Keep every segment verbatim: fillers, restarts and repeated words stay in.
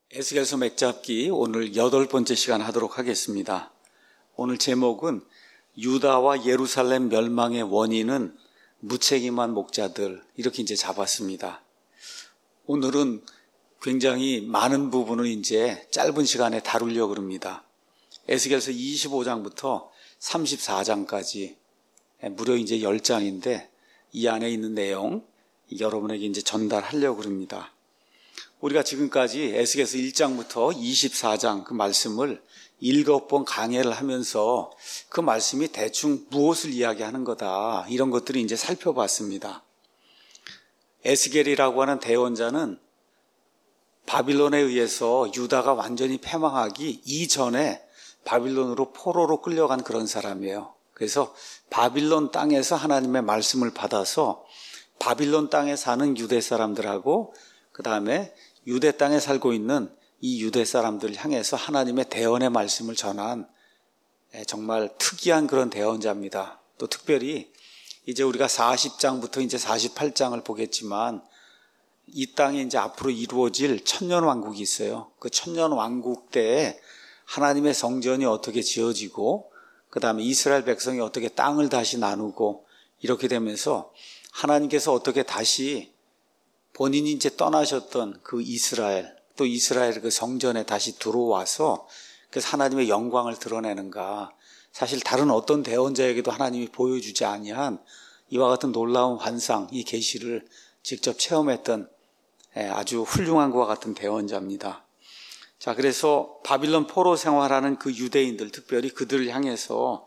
에스겔서 맥잡기 오늘 여덟 번째 시간 하도록 하겠습니다. 오늘 제목은 유다와 예루살렘 멸망의 원인은 무책임한 목자들, 이렇게 이제 잡았습니다. 오늘은 굉장히 많은 부분을 이제 짧은 시간에 다루려고 합니다. 에스겔서 이십오 장부터 삼십사 장까지 무려 이제 열 장인데 이 안에 있는 내용 여러분에게 이제 전달하려고 합니다. 우리가 지금까지 에스겔서 일 장부터 이십사 장 그 말씀을 일곱 번 강해를 하면서 그 말씀이 대충 무엇을 이야기하는 거다, 이런 것들을 이제 살펴봤습니다. 에스겔이라고 하는 대원자는 바빌론에 의해서 유다가 완전히 패망하기 이전에 바빌론으로 포로로 끌려간 그런 사람이에요. 그래서 바빌론 땅에서 하나님의 말씀을 받아서 바빌론 땅에 사는 유대 사람들하고 그 다음에 유대 땅에 살고 있는 이 유대 사람들을 향해서 하나님의 대언의 말씀을 전한 정말 특이한 그런 대언자입니다. 또 특별히 이제 우리가 사십 장부터 이제 사십팔 장을 보겠지만 이 땅에 이제 앞으로 이루어질 천년 왕국이 있어요. 그 천년 왕국 때에 하나님의 성전이 어떻게 지어지고 그 다음에 이스라엘 백성이 어떻게 땅을 다시 나누고 이렇게 되면서 하나님께서 어떻게 다시 본인이 이제 떠나셨던 그 이스라엘, 또 이스라엘 그 성전에 다시 들어와서 그래서 하나님의 영광을 드러내는가. 사실 다른 어떤 대언자에게도 하나님이 보여주지 아니한 이와 같은 놀라운 환상, 이 계시를 직접 체험했던 아주 훌륭한 것과 같은 대언자입니다. 자, 그래서 바빌론 포로 생활하는 그 유대인들, 특별히 그들을 향해서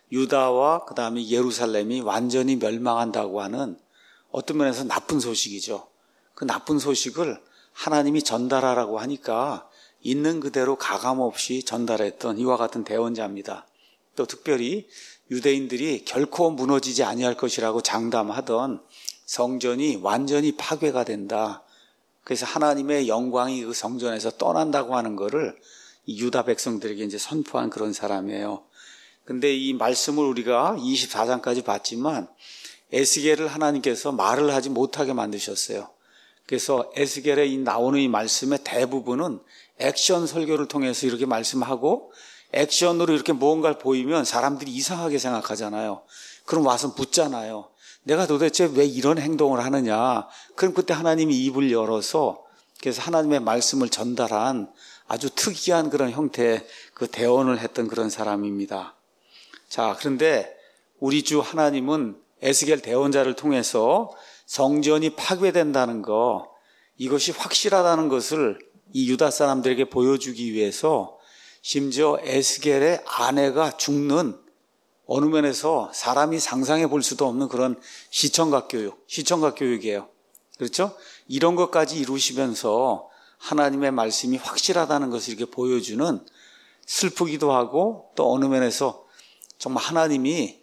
유다와 그 다음에 예루살렘이 완전히 멸망한다고 하는 어떤 면에서 나쁜 소식이죠. 그 나쁜 소식을 하나님이 전달하라고 하니까 있는 그대로 가감없이 전달했던 이와 같은 대언자입니다. 또 특별히 유대인들이 결코 무너지지 아니할 것이라고 장담하던 성전이 완전히 파괴가 된다. 그래서 하나님의 영광이 그 성전에서 떠난다고 하는 것을 이 유다 백성들에게 이제 선포한 그런 사람이에요. 근데 이 말씀을 우리가 이십사 장까지 봤지만 에스겔을 하나님께서 말을 하지 못하게 만드셨어요. 그래서 에스겔에 나오는 이 말씀의 대부분은 액션 설교를 통해서 이렇게 말씀하고 액션으로 이렇게 무언가를 보이면 사람들이 이상하게 생각하잖아요. 그럼 와서 묻잖아요. 내가 도대체 왜 이런 행동을 하느냐. 그럼 그때 하나님이 입을 열어서 그래서 하나님의 말씀을 전달한 아주 특이한 그런 형태의 그 대언을 했던 그런 사람입니다. 자, 그런데 우리 주 하나님은 에스겔 대언자를 통해서 성전이 파괴된다는 거, 이것이 확실하다는 것을 이 유다 사람들에게 보여주기 위해서 심지어 에스겔의 아내가 죽는 어느 면에서 사람이 상상해 볼 수도 없는 그런 시청각 교육, 시청각 교육이에요. 그렇죠? 이런 것까지 이루시면서 하나님의 말씀이 확실하다는 것을 이렇게 보여주는, 슬프기도 하고 또 어느 면에서 정말 하나님이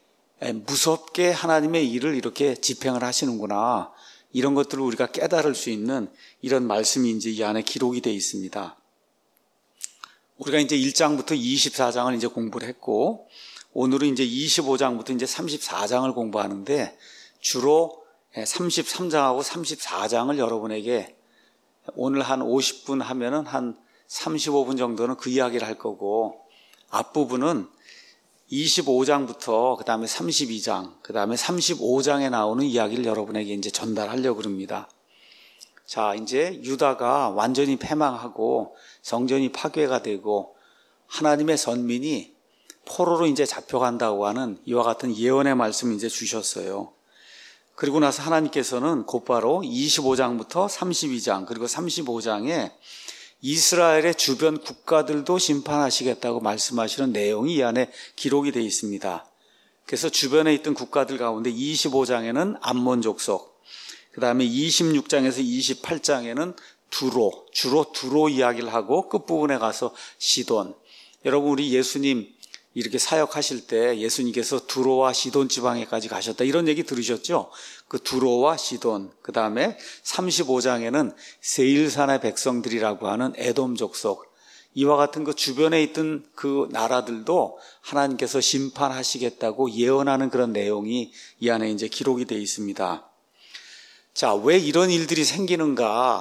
무섭게 하나님의 일을 이렇게 집행을 하시는구나, 이런 것들을 우리가 깨달을 수 있는 이런 말씀이 이제 이 안에 기록이 되어 있습니다. 우리가 이제 일 장부터 이십사 장을 이제 공부를 했고 오늘은 이제 이십오 장부터 이제 삼십사 장을 공부하는데 주로 삼십삼 장하고 삼십사 장을 여러분에게 오늘 한 오십 분 하면은 한 삼십오 분 정도는 그 이야기를 할 거고, 앞부분은 이십오 장부터 그 다음에 삼십이 장, 그 다음에 삼십오 장에 나오는 이야기를 여러분에게 이제 전달하려고 합니다. 자, 이제 유다가 완전히 패망하고 성전이 파괴가 되고 하나님의 선민이 포로로 이제 잡혀간다고 하는 이와 같은 예언의 말씀을 이제 주셨어요. 그리고 나서 하나님께서는 곧바로 이십오 장부터 삼십이 장 그리고 삼십오 장에 이스라엘의 주변 국가들도 심판하시겠다고 말씀하시는 내용이 이 안에 기록이 되어 있습니다. 그래서 주변에 있던 국가들 가운데 이십오 장에는 암몬 족속, 그 다음에 이십육 장에서 이십팔 장에는 두로, 주로 두로 이야기를 하고 끝부분에 가서 시돈. 여러분, 우리 예수님 이렇게 사역하실 때 예수님께서 두로와 시돈 지방에까지 가셨다, 이런 얘기 들으셨죠? 그 두로와 시돈, 그 다음에 삼십오 장에는 세일산의 백성들이라고 하는 에돔 족속, 이와 같은 그 주변에 있던 그 나라들도 하나님께서 심판하시겠다고 예언하는 그런 내용이 이 안에 이제 기록이 되어 있습니다. 자, 왜 이런 일들이 생기는가?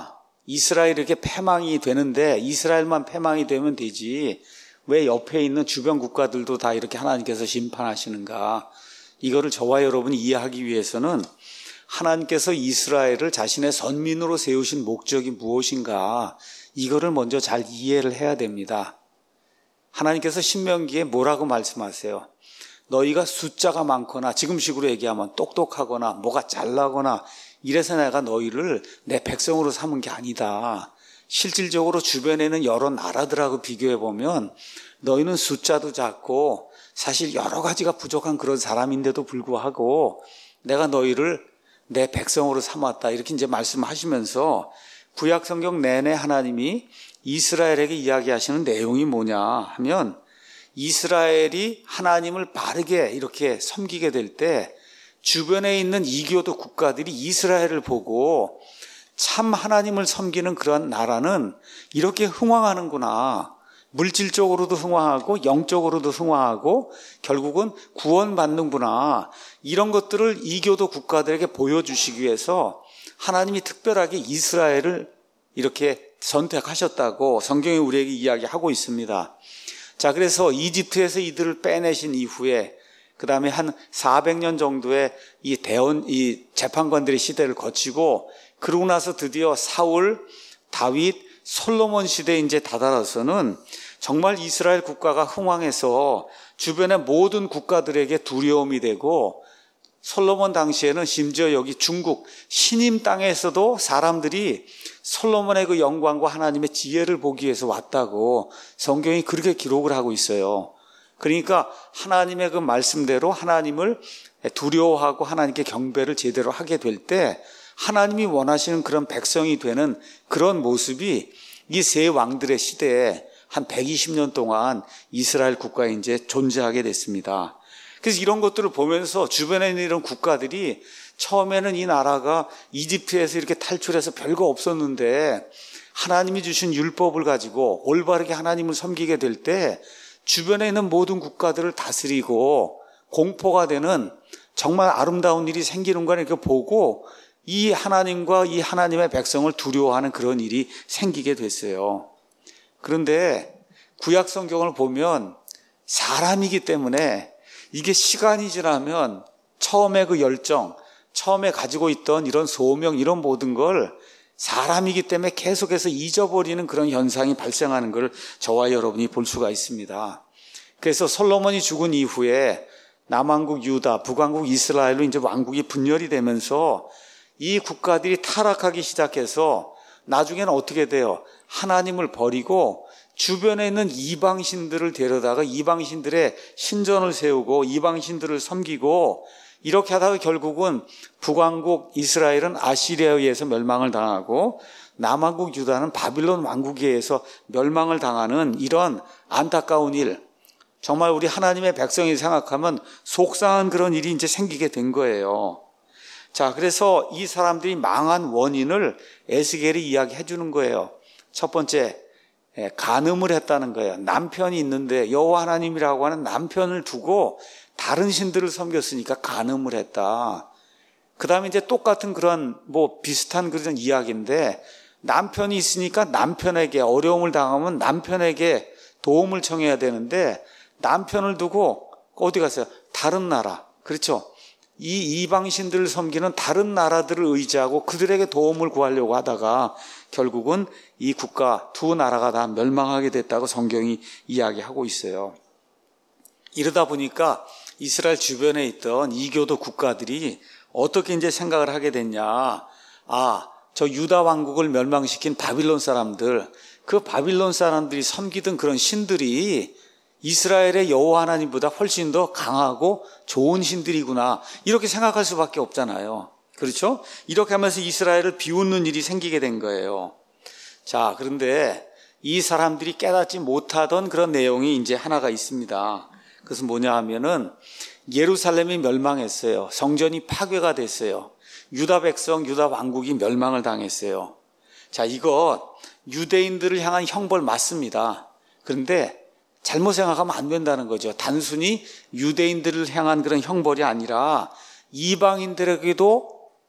이스라엘에게 패망이 되는데 이스라엘만 패망이 되면 되지 왜 옆에 있는 주변 국가들도 다 이렇게 하나님께서 심판하시는가? 이거를 저와 여러분이 이해하기 위해서는 하나님께서 이스라엘을 자신의 선민으로 세우신 목적이 무엇인가? 이거를 먼저 잘 이해를 해야 됩니다. 하나님께서 신명기에 뭐라고 말씀하세요? 너희가 숫자가 많거나 지금식으로 얘기하면 똑똑하거나 뭐가 잘나거나 이래서 내가 너희를 내 백성으로 삼은 게 아니다. 실질적으로 주변에는 여러 나라들하고 비교해보면 너희는 숫자도 작고 사실 여러 가지가 부족한 그런 사람인데도 불구하고 내가 너희를 내 백성으로 삼았다. 이렇게 이제 말씀하시면서 구약 성경 내내 하나님이 이스라엘에게 이야기하시는 내용이 뭐냐 하면 이스라엘이 하나님을 바르게 이렇게 섬기게 될 때 주변에 있는 이교도 국가들이 이스라엘을 보고 참 하나님을 섬기는 그런 나라는 이렇게 흥왕하는구나. 물질적으로도 흥왕하고 영적으로도 흥왕하고 결국은 구원받는구나. 이런 것들을 이교도 국가들에게 보여주시기 위해서 하나님이 특별하게 이스라엘을 이렇게 선택하셨다고 성경이 우리에게 이야기하고 있습니다. 자, 그래서 이집트에서 이들을 빼내신 이후에 그 다음에 한 사백 년 정도의 이 대원, 이 재판관들의 시대를 거치고 그러고 나서 드디어 사울, 다윗, 솔로몬 시대에 이제 다다라서는 정말 이스라엘 국가가 흥왕해서 주변의 모든 국가들에게 두려움이 되고 솔로몬 당시에는 심지어 여기 중국 신임 땅에서도 사람들이 솔로몬의 그 영광과 하나님의 지혜를 보기 위해서 왔다고 성경이 그렇게 기록을 하고 있어요. 그러니까 하나님의 그 말씀대로 하나님을 두려워하고 하나님께 경배를 제대로 하게 될 때 하나님이 원하시는 그런 백성이 되는 그런 모습이 이 세 왕들의 시대에 한 백이십 년 동안 이스라엘 국가에 이제 존재하게 됐습니다. 그래서 이런 것들을 보면서 주변에 있는 이런 국가들이 처음에는 이 나라가 이집트에서 이렇게 탈출해서 별거 없었는데 하나님이 주신 율법을 가지고 올바르게 하나님을 섬기게 될 때 주변에 있는 모든 국가들을 다스리고 공포가 되는 정말 아름다운 일이 생기는 걸 이렇게 보고 이 하나님과 이 하나님의 백성을 두려워하는 그런 일이 생기게 됐어요. 그런데 구약 성경을 보면 사람이기 때문에 이게 시간이 지나면 처음에 그 열정, 처음에 가지고 있던 이런 소명, 이런 모든 걸 사람이기 때문에 계속해서 잊어버리는 그런 현상이 발생하는 걸 저와 여러분이 볼 수가 있습니다. 그래서 솔로몬이 죽은 이후에 남왕국 유다, 북왕국 이스라엘로 이제 왕국이 분열이 되면서 이 국가들이 타락하기 시작해서 나중에는 어떻게 돼요? 하나님을 버리고 주변에 있는 이방신들을 데려다가 이방신들의 신전을 세우고 이방신들을 섬기고 이렇게 하다가 결국은 북왕국 이스라엘은 아시리아에 의해서 멸망을 당하고 남왕국 유다는 바빌론 왕국에 의해서 멸망을 당하는 이런 안타까운 일, 정말 우리 하나님의 백성이 생각하면 속상한 그런 일이 이제 생기게 된 거예요. 자, 그래서 이 사람들이 망한 원인을 에스겔이 이야기해 주는 거예요. 첫 번째, 간음을 했다는 거예요. 남편이 있는데 여호와 하나님이라고 하는 남편을 두고 다른 신들을 섬겼으니까 간음을 했다. 그 다음에 이제 똑같은 그런 뭐 비슷한 그런 이야기인데 남편이 있으니까 남편에게 어려움을 당하면 남편에게 도움을 청해야 되는데 남편을 두고 어디 갔어요? 다른 나라. 그렇죠? 이 이방신들을 섬기는 다른 나라들을 의지하고 그들에게 도움을 구하려고 하다가 결국은 이 국가 두 나라가 다 멸망하게 됐다고 성경이 이야기하고 있어요. 이러다 보니까 이스라엘 주변에 있던 이교도 국가들이 어떻게 이제 생각을 하게 됐냐. 아, 저 유다 왕국을 멸망시킨 바빌론 사람들, 그 바빌론 사람들이 섬기던 그런 신들이 이스라엘의 여호와 하나님보다 훨씬 더 강하고 좋은 신들이구나. 이렇게 생각할 수밖에 없잖아요. 그렇죠? 이렇게 하면서 이스라엘을 비웃는 일이 생기게 된 거예요. 자, 그런데 이 사람들이 깨닫지 못하던 그런 내용이 이제 하나가 있습니다. 그것은 뭐냐 하면은 예루살렘이 멸망했어요. 성전이 파괴가 됐어요. 유다 백성, 유다 왕국이 멸망을 당했어요. 자, 이거 유대인들을 향한 형벌 맞습니다. 그런데 잘못 생각하면 안 된다는 거죠. 단순히 유대인들을 향한 그런 형벌이 아니라 이방인들에게도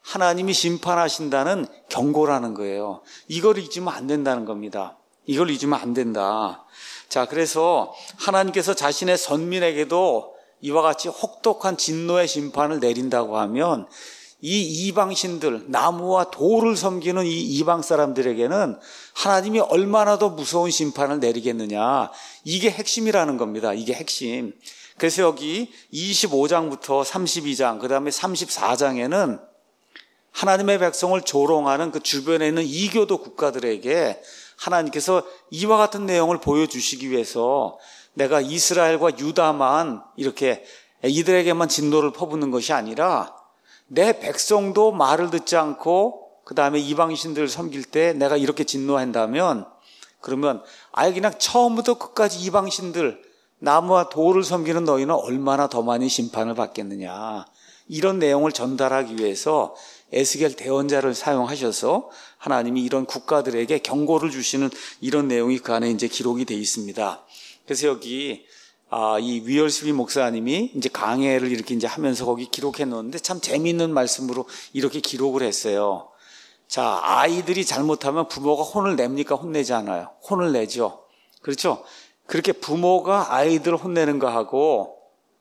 하나님이 심판하신다는 경고라는 거예요. 이걸 잊으면 안 된다는 겁니다. 이걸 잊으면 안 된다. 자, 그래서 하나님께서 자신의 선민에게도 이와 같이 혹독한 진노의 심판을 내린다고 하면 이 이방신들, 나무와 돌을 섬기는 이 이방 사람들에게는 하나님이 얼마나 더 무서운 심판을 내리겠느냐. 이게 핵심이라는 겁니다. 이게 핵심. 그래서 여기 이십오 장부터 삼십이 장, 그 다음에 삼십사 장에는 하나님의 백성을 조롱하는 그 주변에 있는 이교도 국가들에게 하나님께서 이와 같은 내용을 보여주시기 위해서 내가 이스라엘과 유다만 이렇게 이들에게만 진노를 퍼붓는 것이 아니라 내 백성도 말을 듣지 않고 그 다음에 이방신들을 섬길 때 내가 이렇게 진노한다면 그러면 아예 그냥 처음부터 끝까지 이방신들 나무와 돌을 섬기는 너희는 얼마나 더 많이 심판을 받겠느냐. 이런 내용을 전달하기 위해서 에스겔 대언자를 사용하셔서 하나님이 이런 국가들에게 경고를 주시는 이런 내용이 그 안에 이제 기록이 되어 있습니다. 그래서 여기 아, 이 위얼스비 목사님이 이제 강해를 이렇게 이제 하면서 거기 기록해 놓는데 참 재미있는 말씀으로 이렇게 기록을 했어요. 자, 아이들이 잘못하면 부모가 혼을 냅니까? 혼내지 않아요. 혼을 내죠. 그렇죠? 그렇게 부모가 아이들 혼내는 거 하고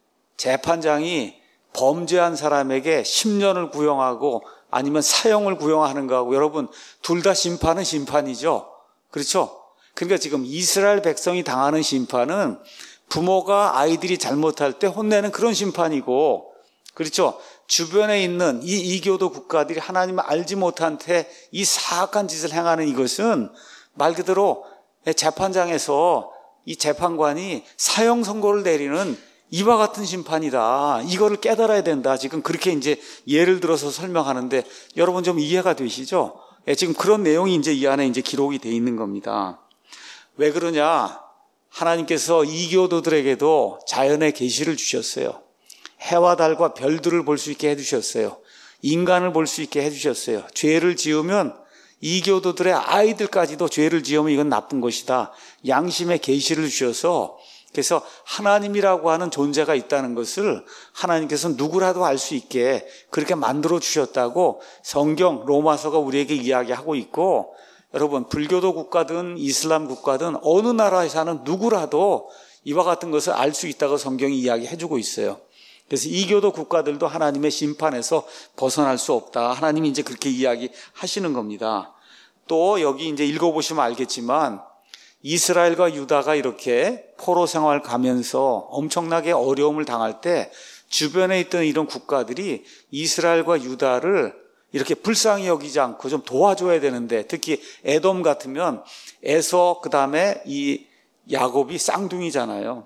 재판장이 범죄한 사람에게 십 년을 구형하고 아니면 사형을 구형하는 거하고 여러분 둘 다 심판은 심판이죠. 그렇죠? 그러니까 지금 이스라엘 백성이 당하는 심판은 부모가 아이들이 잘못할 때 혼내는 그런 심판이고, 그렇죠? 주변에 있는 이 이교도 국가들이 하나님을 알지 못한 채 이 사악한 짓을 행하는 이것은 말 그대로 재판장에서 이 재판관이 사형 선고를 내리는 이와 같은 심판이다. 이거를 깨달아야 된다. 지금 그렇게 이제 예를 들어서 설명하는데 여러분 좀 이해가 되시죠? 예, 지금 그런 내용이 이제 이 안에 이제 기록이 돼 있는 겁니다. 왜 그러냐? 하나님께서 이교도들에게도 자연의 계시를 주셨어요. 해와 달과 별들을 볼 수 있게 해주셨어요. 인간을 볼 수 있게 해주셨어요. 죄를 지으면 이교도들의 아이들까지도 죄를 지으면 이건 나쁜 것이다. 양심의 계시를 주셔서 그래서 하나님이라고 하는 존재가 있다는 것을 하나님께서 누구라도 알 수 있게 그렇게 만들어 주셨다고 성경 로마서가 우리에게 이야기하고 있고, 여러분 불교도 국가든 이슬람 국가든 어느 나라에 사는 누구라도 이와 같은 것을 알 수 있다고 성경이 이야기해주고 있어요. 그래서 이교도 국가들도 하나님의 심판에서 벗어날 수 없다. 하나님이 이제 그렇게 이야기하시는 겁니다. 또 여기 이제 읽어보시면 알겠지만 이스라엘과 유다가 이렇게 포로 생활 가면서 엄청나게 어려움을 당할 때 주변에 있던 이런 국가들이 이스라엘과 유다를 이렇게 불쌍히 여기지 않고 좀 도와줘야 되는데, 특히 에돔 같으면 에서 그 다음에 이 야곱이 쌍둥이잖아요.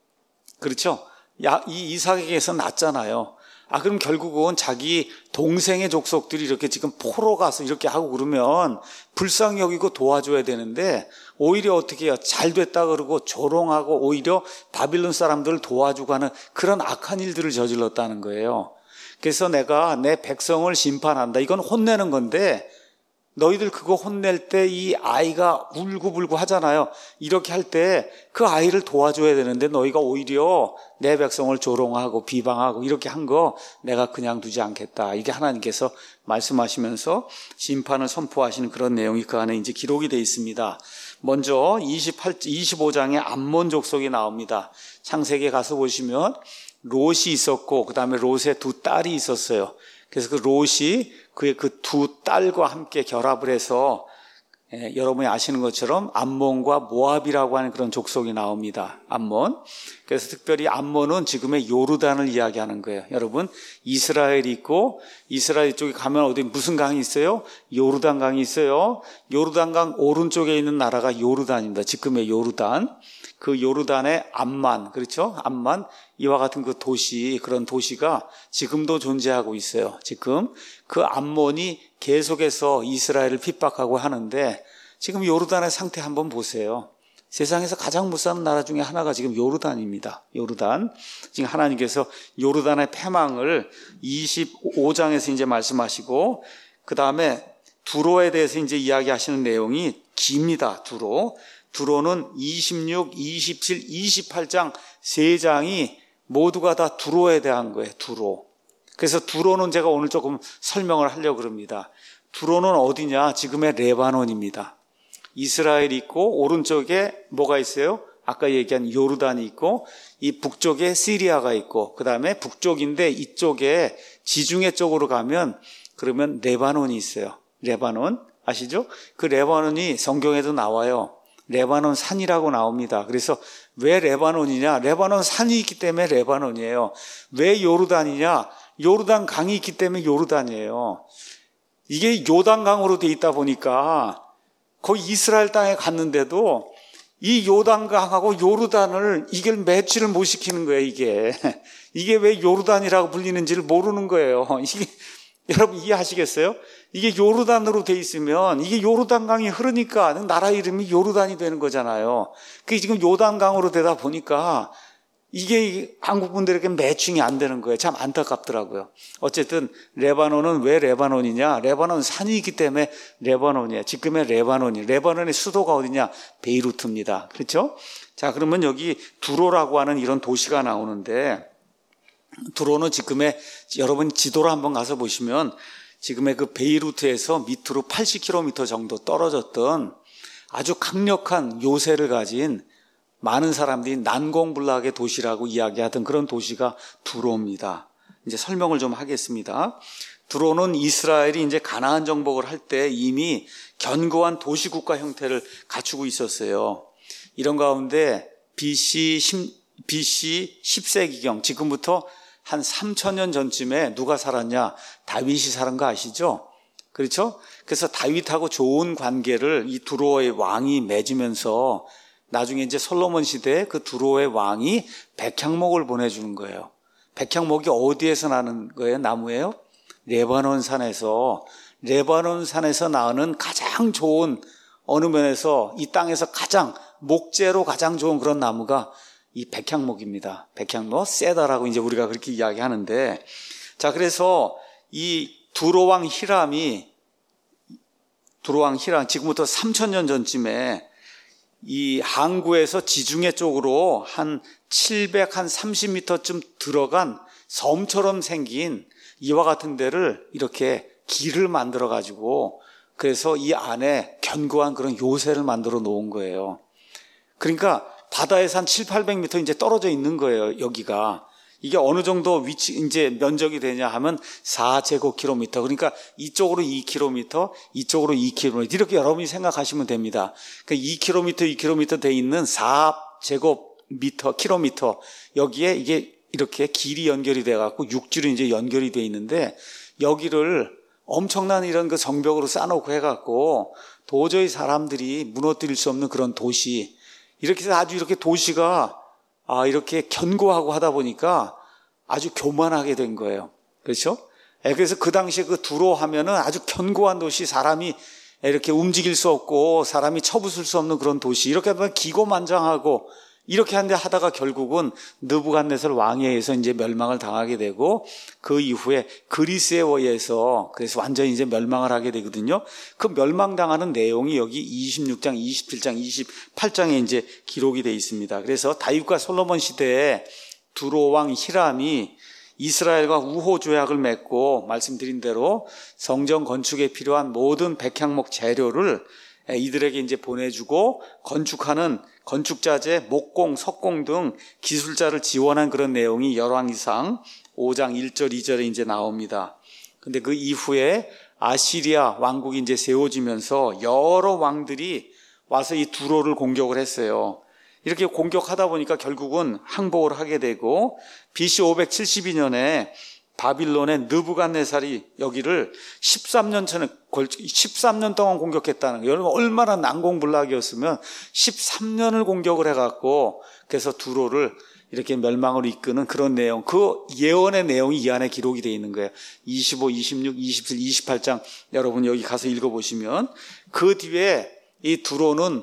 그렇죠? 야, 이 이삭에게서 낳잖아요. 아, 그럼 결국은 자기 동생의 족속들이 이렇게 지금 포로 가서 이렇게 하고 그러면 불쌍히 여기고 도와줘야 되는데 오히려 어떻게 해요? 잘 됐다 그러고 조롱하고 오히려 바빌론 사람들을 도와주고 하는 그런 악한 일들을 저질렀다는 거예요. 그래서 내가 내 백성을 심판한다. 이건 혼내는 건데 너희들 그거 혼낼 때 이 아이가 울고불고 하잖아요. 이렇게 할 때 그 아이를 도와줘야 되는데 너희가 오히려 내 백성을 조롱하고 비방하고 이렇게 한 거 내가 그냥 두지 않겠다. 이게 하나님께서 말씀하시면서 심판을 선포하시는 그런 내용이 그 안에 이제 기록이 되어 있습니다. 먼저 이십팔, 이십오 장에 암몬 족속이 나옵니다. 창세기에 가서 보시면 롯이 있었고 그 다음에 롯의 두 딸이 있었어요. 그래서 그 롯이 그의 그 두 딸과 함께 결합을 해서 예, 여러분이 아시는 것처럼 암몬과 모압이라고 하는 그런 족속이 나옵니다. 암몬. 그래서 특별히 암몬은 지금의 요르단을 이야기하는 거예요. 여러분 이스라엘이 있고 이스라엘 쪽에 가면 어디 무슨 강이 있어요? 요르단 강이 있어요. 요르단 강 오른쪽에 있는 나라가 요르단입니다. 지금의 요르단. 그 요르단의 암만, 그렇죠? 암만, 이와 같은 그 도시, 그런 도시가 지금도 존재하고 있어요. 지금 그 암몬이 계속해서 이스라엘을 핍박하고 하는데 지금 요르단의 상태 한번 보세요. 세상에서 가장 못 사는 나라 중에 하나가 지금 요르단입니다. 요르단. 지금 하나님께서 요르단의 패망을 이십오 장에서 이제 말씀하시고, 그 다음에 두로에 대해서 이제 이야기하시는 내용이 깁니다. 두로. 두로는 이십육, 이십칠, 이십팔 장 세 장이 모두가 다 두로에 대한 거예요. 두로. 그래서 두로는 제가 오늘 조금 설명을 하려고 합니다. 두로는 어디냐? 지금의 레바논입니다. 이스라엘이 있고 오른쪽에 뭐가 있어요? 아까 얘기한 요르단이 있고 이 북쪽에 시리아가 있고 그 다음에 북쪽인데 이쪽에 지중해 쪽으로 가면 그러면 레바논이 있어요. 레바논 아시죠? 그 레바논이 성경에도 나와요. 레바논 산이라고 나옵니다. 그래서 왜 레바논이냐? 레바논 산이 있기 때문에 레바논이에요. 왜 요르단이냐? 요르단 강이 있기 때문에 요르단이에요. 이게 요단강으로 돼 있다 보니까 거기 이스라엘 땅에 갔는데도 이 요단강하고 요르단을 이걸 매치를 못 시키는 거예요. 이게 이게 왜 요르단이라고 불리는지를 모르는 거예요. 이게 여러분 이해하시겠어요? 이게 요르단으로 돼 있으면 이게 요르단강이 흐르니까 나라 이름이 요르단이 되는 거잖아요. 그게 지금 요단강으로 되다 보니까 이게 한국 분들에게 매칭이 안 되는 거예요. 참 안타깝더라고요. 어쨌든 레바논은 왜 레바논이냐? 레바논 산이 있기 때문에 레바논이에요. 지금의 레바논이. 레바논의 수도가 어디냐? 베이루트입니다. 그렇죠? 자, 그러면 여기 두로라고 하는 이런 도시가 나오는데 두로는 지금의 여러분 지도로 한번 가서 보시면 지금의 그 베이루트에서 밑으로 팔십 킬로미터 정도 떨어졌던 아주 강력한 요새를 가진 많은 사람들이 난공불락의 도시라고 이야기하던 그런 도시가 두로입니다. 이제 설명을 좀 하겠습니다. 두로는 이스라엘이 이제 가나안 정복을 할 때 이미 견고한 도시국가 형태를 갖추고 있었어요. 이런 가운데 비씨 십 세기경, 지금부터 한 삼천 년 전쯤에 누가 살았냐? 다윗이 살은 거 아시죠? 그렇죠? 그래서 다윗하고 좋은 관계를 이 두로의 왕이 맺으면서 나중에 이제 솔로몬 시대에 그 두로의 왕이 백향목을 보내주는 거예요. 백향목이 어디에서 나는 거예요? 나무예요? 레바논 산에서. 레바논 산에서 나는 가장 좋은, 어느 면에서 이 땅에서 가장 목재로 가장 좋은 그런 나무가 이 백향목입니다. 백향목, 세다라고 이제 우리가 그렇게 이야기하는데, 자, 그래서 이 두로왕 히람이, 두로왕 히람, 지금부터 삼천 년 전쯤에 이 항구에서 지중해 쪽으로 한 칠백삼십 미터쯤 들어간 섬처럼 생긴 이와 같은 데를 이렇게 길을 만들어 가지고 그래서 이 안에 견고한 그런 요새를 만들어 놓은 거예요. 그러니까 바다에서 한 칠팔백 미터 이제 떨어져 있는 거예요, 여기가. 이게 어느 정도 위치, 이제 면적이 되냐 하면 사 제곱킬로미터. 그러니까 이쪽으로 이 킬로미터, 이쪽으로 이 킬로미터. 이렇게 여러분이 생각하시면 됩니다. 그러니까 이 킬로미터, 이 킬로미터 돼 있는 사 제곱미터, 킬로미터. 여기에 이게 이렇게 길이 연결이 돼 갖고 육지로 이제 연결이 돼 있는데 여기를 엄청난 이런 그 성벽으로 쌓아놓고 해 갖고 도저히 사람들이 무너뜨릴 수 없는 그런 도시. 이렇게 해서 아주 이렇게 도시가 아, 이렇게 견고하고 하다 보니까 아주 교만하게 된 거예요. 그렇죠? 그래서 그 당시에 그 두로 하면은 아주 견고한 도시, 사람이 이렇게 움직일 수 없고 사람이 쳐부술 수 없는 그런 도시. 이렇게 하면 기고만장하고 이렇게 한데 하다가 결국은 느부갓네살 왕에 의해서 이제 멸망을 당하게 되고 그 이후에 그리스에 의해서 그래서 완전히 이제 멸망을 하게 되거든요. 그 멸망당하는 내용이 여기 이십육 장, 이십칠 장, 이십팔 장에 이제 기록이 되어 있습니다. 그래서 다윗과 솔로몬 시대에 두로 왕 히람이 이스라엘과 우호 조약을 맺고 말씀드린 대로 성전 건축에 필요한 모든 백향목 재료를 이들에게 이제 보내주고 건축하는 건축자재, 목공, 석공 등 기술자를 지원한 그런 내용이 열왕기상 오 장 일 절 이 절에 이제 나옵니다. 근데 그 이후에 아시리아 왕국이 이제 세워지면서 여러 왕들이 와서 이 두로를 공격을 했어요. 이렇게 공격하다 보니까 결국은 항복을 하게 되고 비씨 오백칠십이 년에 바빌론의 느부갓네살이 여기를 십삼 년 전에 십삼 년 동안 공격했다는 거예요. 여러분 얼마나 난공불락이었으면 십삼 년을 공격을 해갖고 그래서 두로를 이렇게 멸망으로 이끄는 그런 내용, 그 예언의 내용이 이 안에 기록이 되어 있는 거예요. 이십오, 이십육, 이십칠, 이십팔 장 여러분 여기 가서 읽어보시면 그 뒤에 이 두로는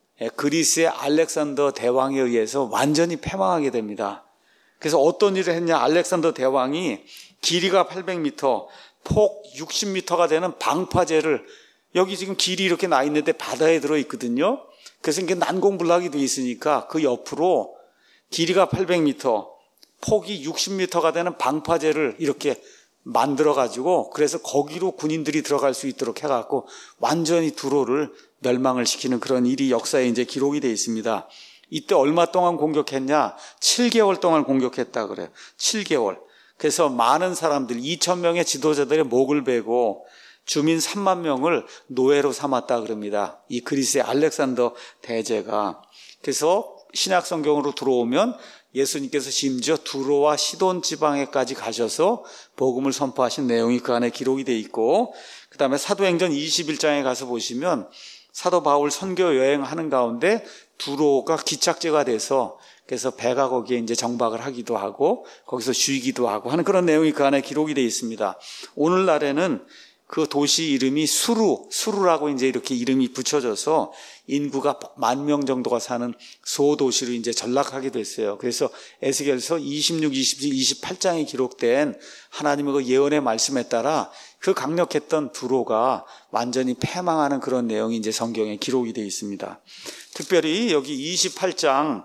그리스의 알렉산더 대왕에 의해서 완전히 패망하게 됩니다. 그래서 어떤 일을 했냐? 알렉산더 대왕이 길이가 팔백 미터, 폭 육십 미터가 되는 방파제를 여기 지금 길이 이렇게 나 있는데 바다에 들어 있거든요. 그래서 이게 난공불락이 돼 있으니까 그 옆으로 길이가 팔백 미터, 폭이 육십 미터가 되는 방파제를 이렇게 만들어가지고 그래서 거기로 군인들이 들어갈 수 있도록 해갖고 완전히 두로를 멸망을 시키는 그런 일이 역사에 이제 기록이 되어 있습니다. 이때 얼마 동안 공격했냐? 칠 개월 동안 공격했다 그래요. 칠 개월. 그래서 많은 사람들, 이천 명의 지도자들의 목을 베고 주민 삼만 명을 노예로 삼았다 그럽니다. 이 그리스의 알렉산더 대제가. 그래서 신약 성경으로 들어오면 예수님께서 심지어 두로와 시돈 지방에까지 가셔서 복음을 선포하신 내용이 그 안에 기록이 되어 있고, 그 다음에 사도행전 이십일 장에 가서 보시면 사도 바울 선교 여행하는 가운데 두로가 기착지가 돼서 그래서 배가 거기에 이제 정박을 하기도 하고 거기서 쉬기도 하고 하는 그런 내용이 그 안에 기록이 되어 있습니다. 오늘날에는 그 도시 이름이 수루, 수루라고 이제 이렇게 이름이 붙여져서 인구가 만 명 정도가 사는 소도시로 이제 전락하게 됐어요. 그래서 에스겔서 이십육, 이십칠, 이십팔 장에 기록된 하나님의 그 예언의 말씀에 따라 그 강력했던 두로가 완전히 패망하는 그런 내용이 이제 성경에 기록이 되어 있습니다. 특별히 여기 이십팔 장,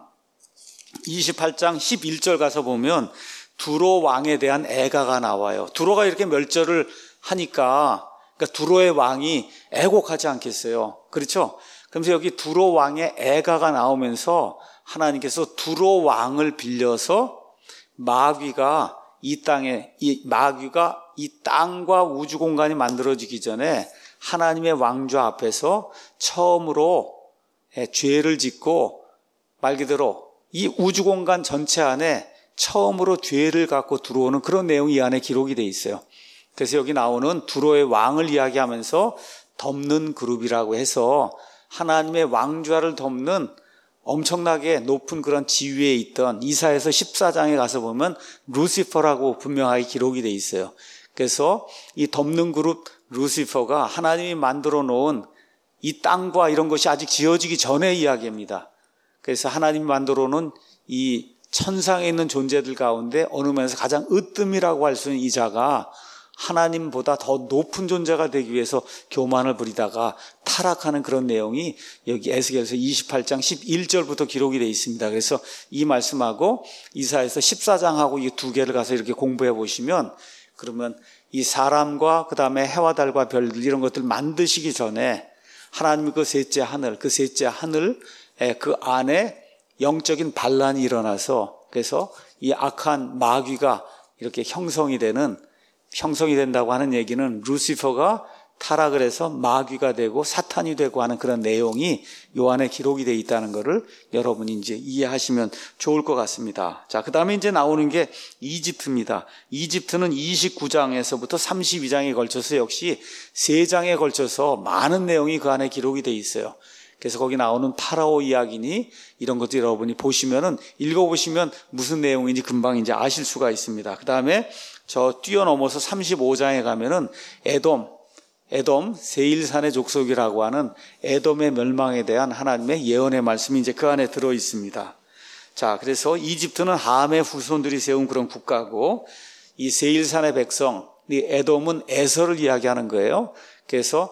이십팔 장 십일 절 가서 보면 두로 왕에 대한 애가가 나와요. 두로가 이렇게 멸절을 하니까 그러니까 두로의 왕이 애곡하지 않겠어요. 그렇죠? 그러면서 여기 두로 왕의 애가가 나오면서 하나님께서 두로 왕을 빌려서 마귀가 이 땅에 이 마귀가 이 땅과 우주 공간이 만들어지기 전에 하나님의 왕좌 앞에서 처음으로 죄를 짓고 말 그대로 이 우주 공간 전체 안에 처음으로 죄를 갖고 들어오는 그런 내용이 이 안에 기록이 돼 있어요. 그래서 여기 나오는 두로의 왕을 이야기하면서 덮는 그룹이라고 해서 하나님의 왕좌를 덮는 엄청나게 높은 그런 지위에 있던 이사야서 십사 장에 가서 보면 루시퍼라고 분명하게 기록이 돼 있어요. 그래서 이 덮는 그룹 루시퍼가 하나님이 만들어 놓은 이 땅과 이런 것이 아직 지어지기 전의 이야기입니다. 그래서 하나님이 만들어 놓은 이 천상에 있는 존재들 가운데 어느 면에서 가장 으뜸이라고 할 수 있는 이 자가 하나님보다 더 높은 존재가 되기 위해서 교만을 부리다가 타락하는 그런 내용이 여기 에스겔서 이십팔 장 십일 절부터 기록이 되어 있습니다. 그래서 이 말씀하고 이사야서 십사 장하고 이 두 개를 가서 이렇게 공부해 보시면 그러면 이 사람과 그 다음에 해와 달과 별들 이런 것들 만드시기 전에 하나님의 그 셋째 하늘, 그 셋째 하늘 그 안에 영적인 반란이 일어나서 그래서 이 악한 마귀가 이렇게 형성이 되는 형성이 된다고 하는 얘기는 루시퍼가 타락을 해서 마귀가 되고 사탄이 되고 하는 그런 내용이 요 안에 기록이 되어 있다는 것을 여러분이 이제 이해하시면 좋을 것 같습니다. 자, 그 다음에 이제 나오는 게 이집트입니다. 이집트는 이십구 장에서부터 삼십이 장에 걸쳐서 역시 세 장에 걸쳐서 많은 내용이 그 안에 기록이 되어 있어요. 그래서 거기 나오는 파라오 이야기니 이런 것들 여러분이 보시면은 읽어보시면 무슨 내용인지 금방 이제 아실 수가 있습니다. 그 다음에 저 뛰어넘어서 삼십오 장에 가면은 에돔, 에돔 세일산의 족속이라고 하는 에돔의 멸망에 대한 하나님의 예언의 말씀이 이제 그 안에 들어 있습니다. 자, 그래서 이집트는 함의 후손들이 세운 그런 국가고 이 세일산의 백성, 이 에돔은 에서를 이야기하는 거예요. 그래서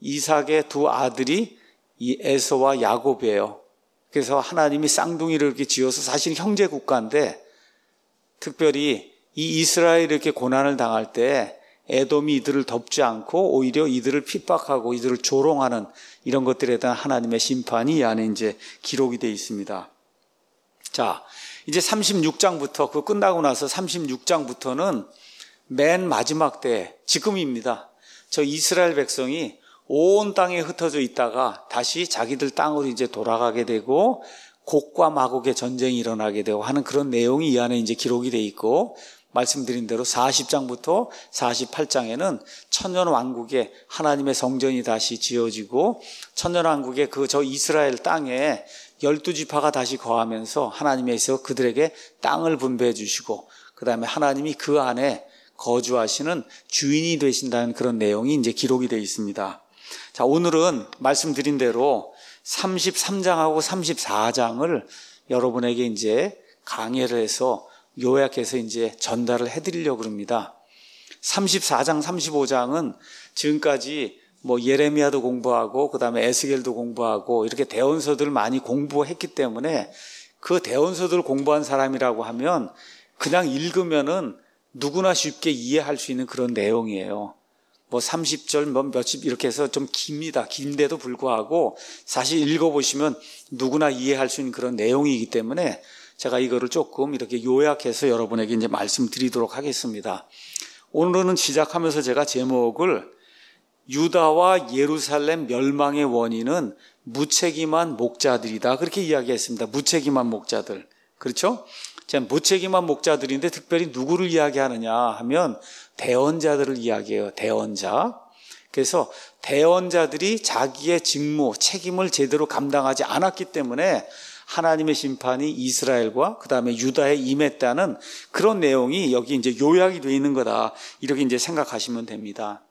이삭의 두 아들이 이 에서와 야곱이에요. 그래서 하나님이 쌍둥이를 이렇게 지어서 사실 형제 국가인데 특별히 이 이스라엘이 이렇게 고난을 당할 때 에돔이 이들을 덮지 않고 오히려 이들을 핍박하고 이들을 조롱하는 이런 것들에 대한 하나님의 심판이 이 안에 이제 기록이 되어 있습니다. 자, 이제 삼십육 장부터 그 끝나고 나서 삼십육 장부터는 맨 마지막 때 지금입니다. 저 이스라엘 백성이 온 땅에 흩어져 있다가 다시 자기들 땅으로 이제 돌아가게 되고 곡과 마곡의 전쟁이 일어나게 되고 하는 그런 내용이 이 안에 이제 기록이 되어 있고 말씀드린 대로 사십 장부터 사십팔 장에는 천년왕국의 하나님의 성전이 다시 지어지고 천년왕국의 그 저 이스라엘 땅에 열두 지파가 다시 거하면서 하나님께서 그들에게 땅을 분배해 주시고 그 다음에 하나님이 그 안에 거주하시는 주인이 되신다는 그런 내용이 이제 기록이 되어 있습니다. 자, 오늘은 말씀드린 대로 삼십삼 장하고 삼십사 장을 여러분에게 이제 강의를 해서 요약해서 이제 전달을 해드리려고 합니다. 삼십사 장, 삼십오 장은 지금까지 뭐 예레미야도 공부하고 그 다음에 에스겔도 공부하고 이렇게 대원서들을 많이 공부했기 때문에 그 대원서들을 공부한 사람이라고 하면 그냥 읽으면은 누구나 쉽게 이해할 수 있는 그런 내용이에요. 뭐 삼십 절, 뭐 몇십 이렇게 해서 좀 깁니다. 긴데도 불구하고 사실 읽어보시면 누구나 이해할 수 있는 그런 내용이기 때문에 제가 이거를 조금 이렇게 요약해서 여러분에게 이제 말씀드리도록 하겠습니다. 오늘은 시작하면서 제가 제목을 유다와 예루살렘 멸망의 원인은 무책임한 목자들이다. 그렇게 이야기했습니다. 무책임한 목자들. 그렇죠? 자, 무책임한 목자들인데 특별히 누구를 이야기하느냐 하면 대언자들을 이야기해요. 대언자. 그래서 대언자들이 자기의 직무, 책임을 제대로 감당하지 않았기 때문에 하나님의 심판이 이스라엘과 그 다음에 유다에 임했다는 그런 내용이 여기 이제 요약이 되어 있는 거다. 이렇게 이제 생각하시면 됩니다.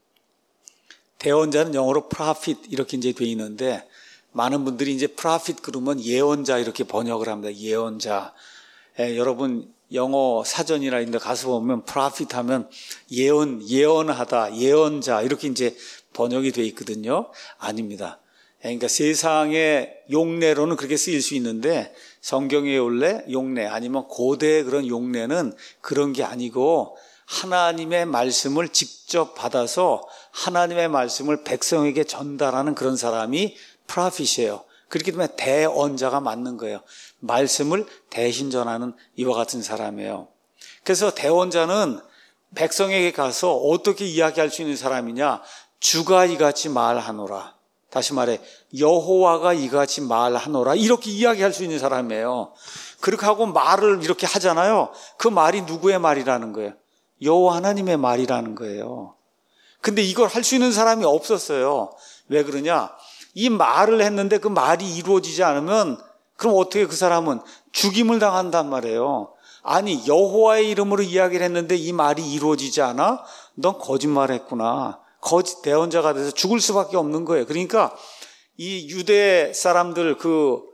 대언자는 영어로 prophet 이렇게 이제 되어 있는데 많은 분들이 이제 prophet 그러면 예언자 이렇게 번역을 합니다. 예언자. 예, 여러분 영어 사전이나 이런 데 가서 보면 prophet 하면 예언, 예언하다, 예언자 이렇게 이제 번역이 되어 있거든요. 아닙니다. 그러니까 세상의 용례로는 그렇게 쓰일 수 있는데 성경의 원래 용례 아니면 고대의 그런 용례는 그런 게 아니고 하나님의 말씀을 직접 받아서 하나님의 말씀을 백성에게 전달하는 그런 사람이 프로핏이에요. 그렇기 때문에 대언자가 맞는 거예요. 말씀을 대신 전하는 이와 같은 사람이에요. 그래서 대언자는 백성에게 가서 어떻게 이야기할 수 있는 사람이냐? 주가 이같이 말하노라. 다시 말해 여호와가 이같이 말하노라. 이렇게 이야기할 수 있는 사람이에요. 그렇게 하고 말을 이렇게 하잖아요. 그 말이 누구의 말이라는 거예요? 여호와 하나님의 말이라는 거예요. 근데 이걸 할 수 있는 사람이 없었어요. 왜 그러냐? 이 말을 했는데 그 말이 이루어지지 않으면 그럼 어떻게 그 사람은 죽임을 당한단 말이에요. 아니 여호와의 이름으로 이야기를 했는데 이 말이 이루어지지 않아? 넌 거짓말했구나. 거짓 대언자가 돼서 죽을 수밖에 없는 거예요. 그러니까 이 유대 사람들 그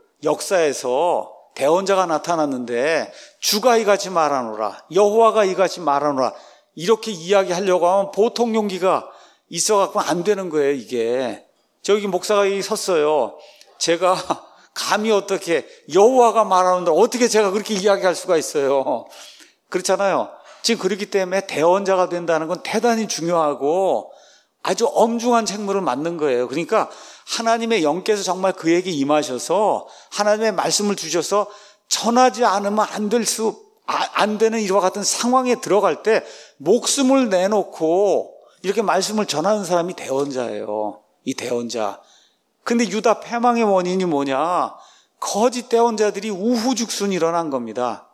역사에서 대언자가 나타났는데 주가 이같이 말하노라, 여호와가 이같이 말하노라 이렇게 이야기하려고 하면 보통 용기가 있어갖고 안 되는 거예요. 이게 저기 목사가 여기 섰어요. 제가 감히 어떻게 여호와가 말하는데 어떻게 제가 그렇게 이야기할 수가 있어요. 그렇잖아요. 지금 그렇기 때문에 대언자가 된다는 건 대단히 중요하고 아주 엄중한 책무를 맡는 거예요. 그러니까 하나님의 영께서 정말 그에게 임하셔서 하나님의 말씀을 주셔서 전하지 않으면 안 될 수, 안 되는 이와 같은 상황에 들어갈 때 목숨을 내놓고 이렇게 말씀을 전하는 사람이 대언자예요. 이 대언자. 근데 유다 패망의 원인이 뭐냐? 거짓 대언자들이 우후죽순 일어난 겁니다.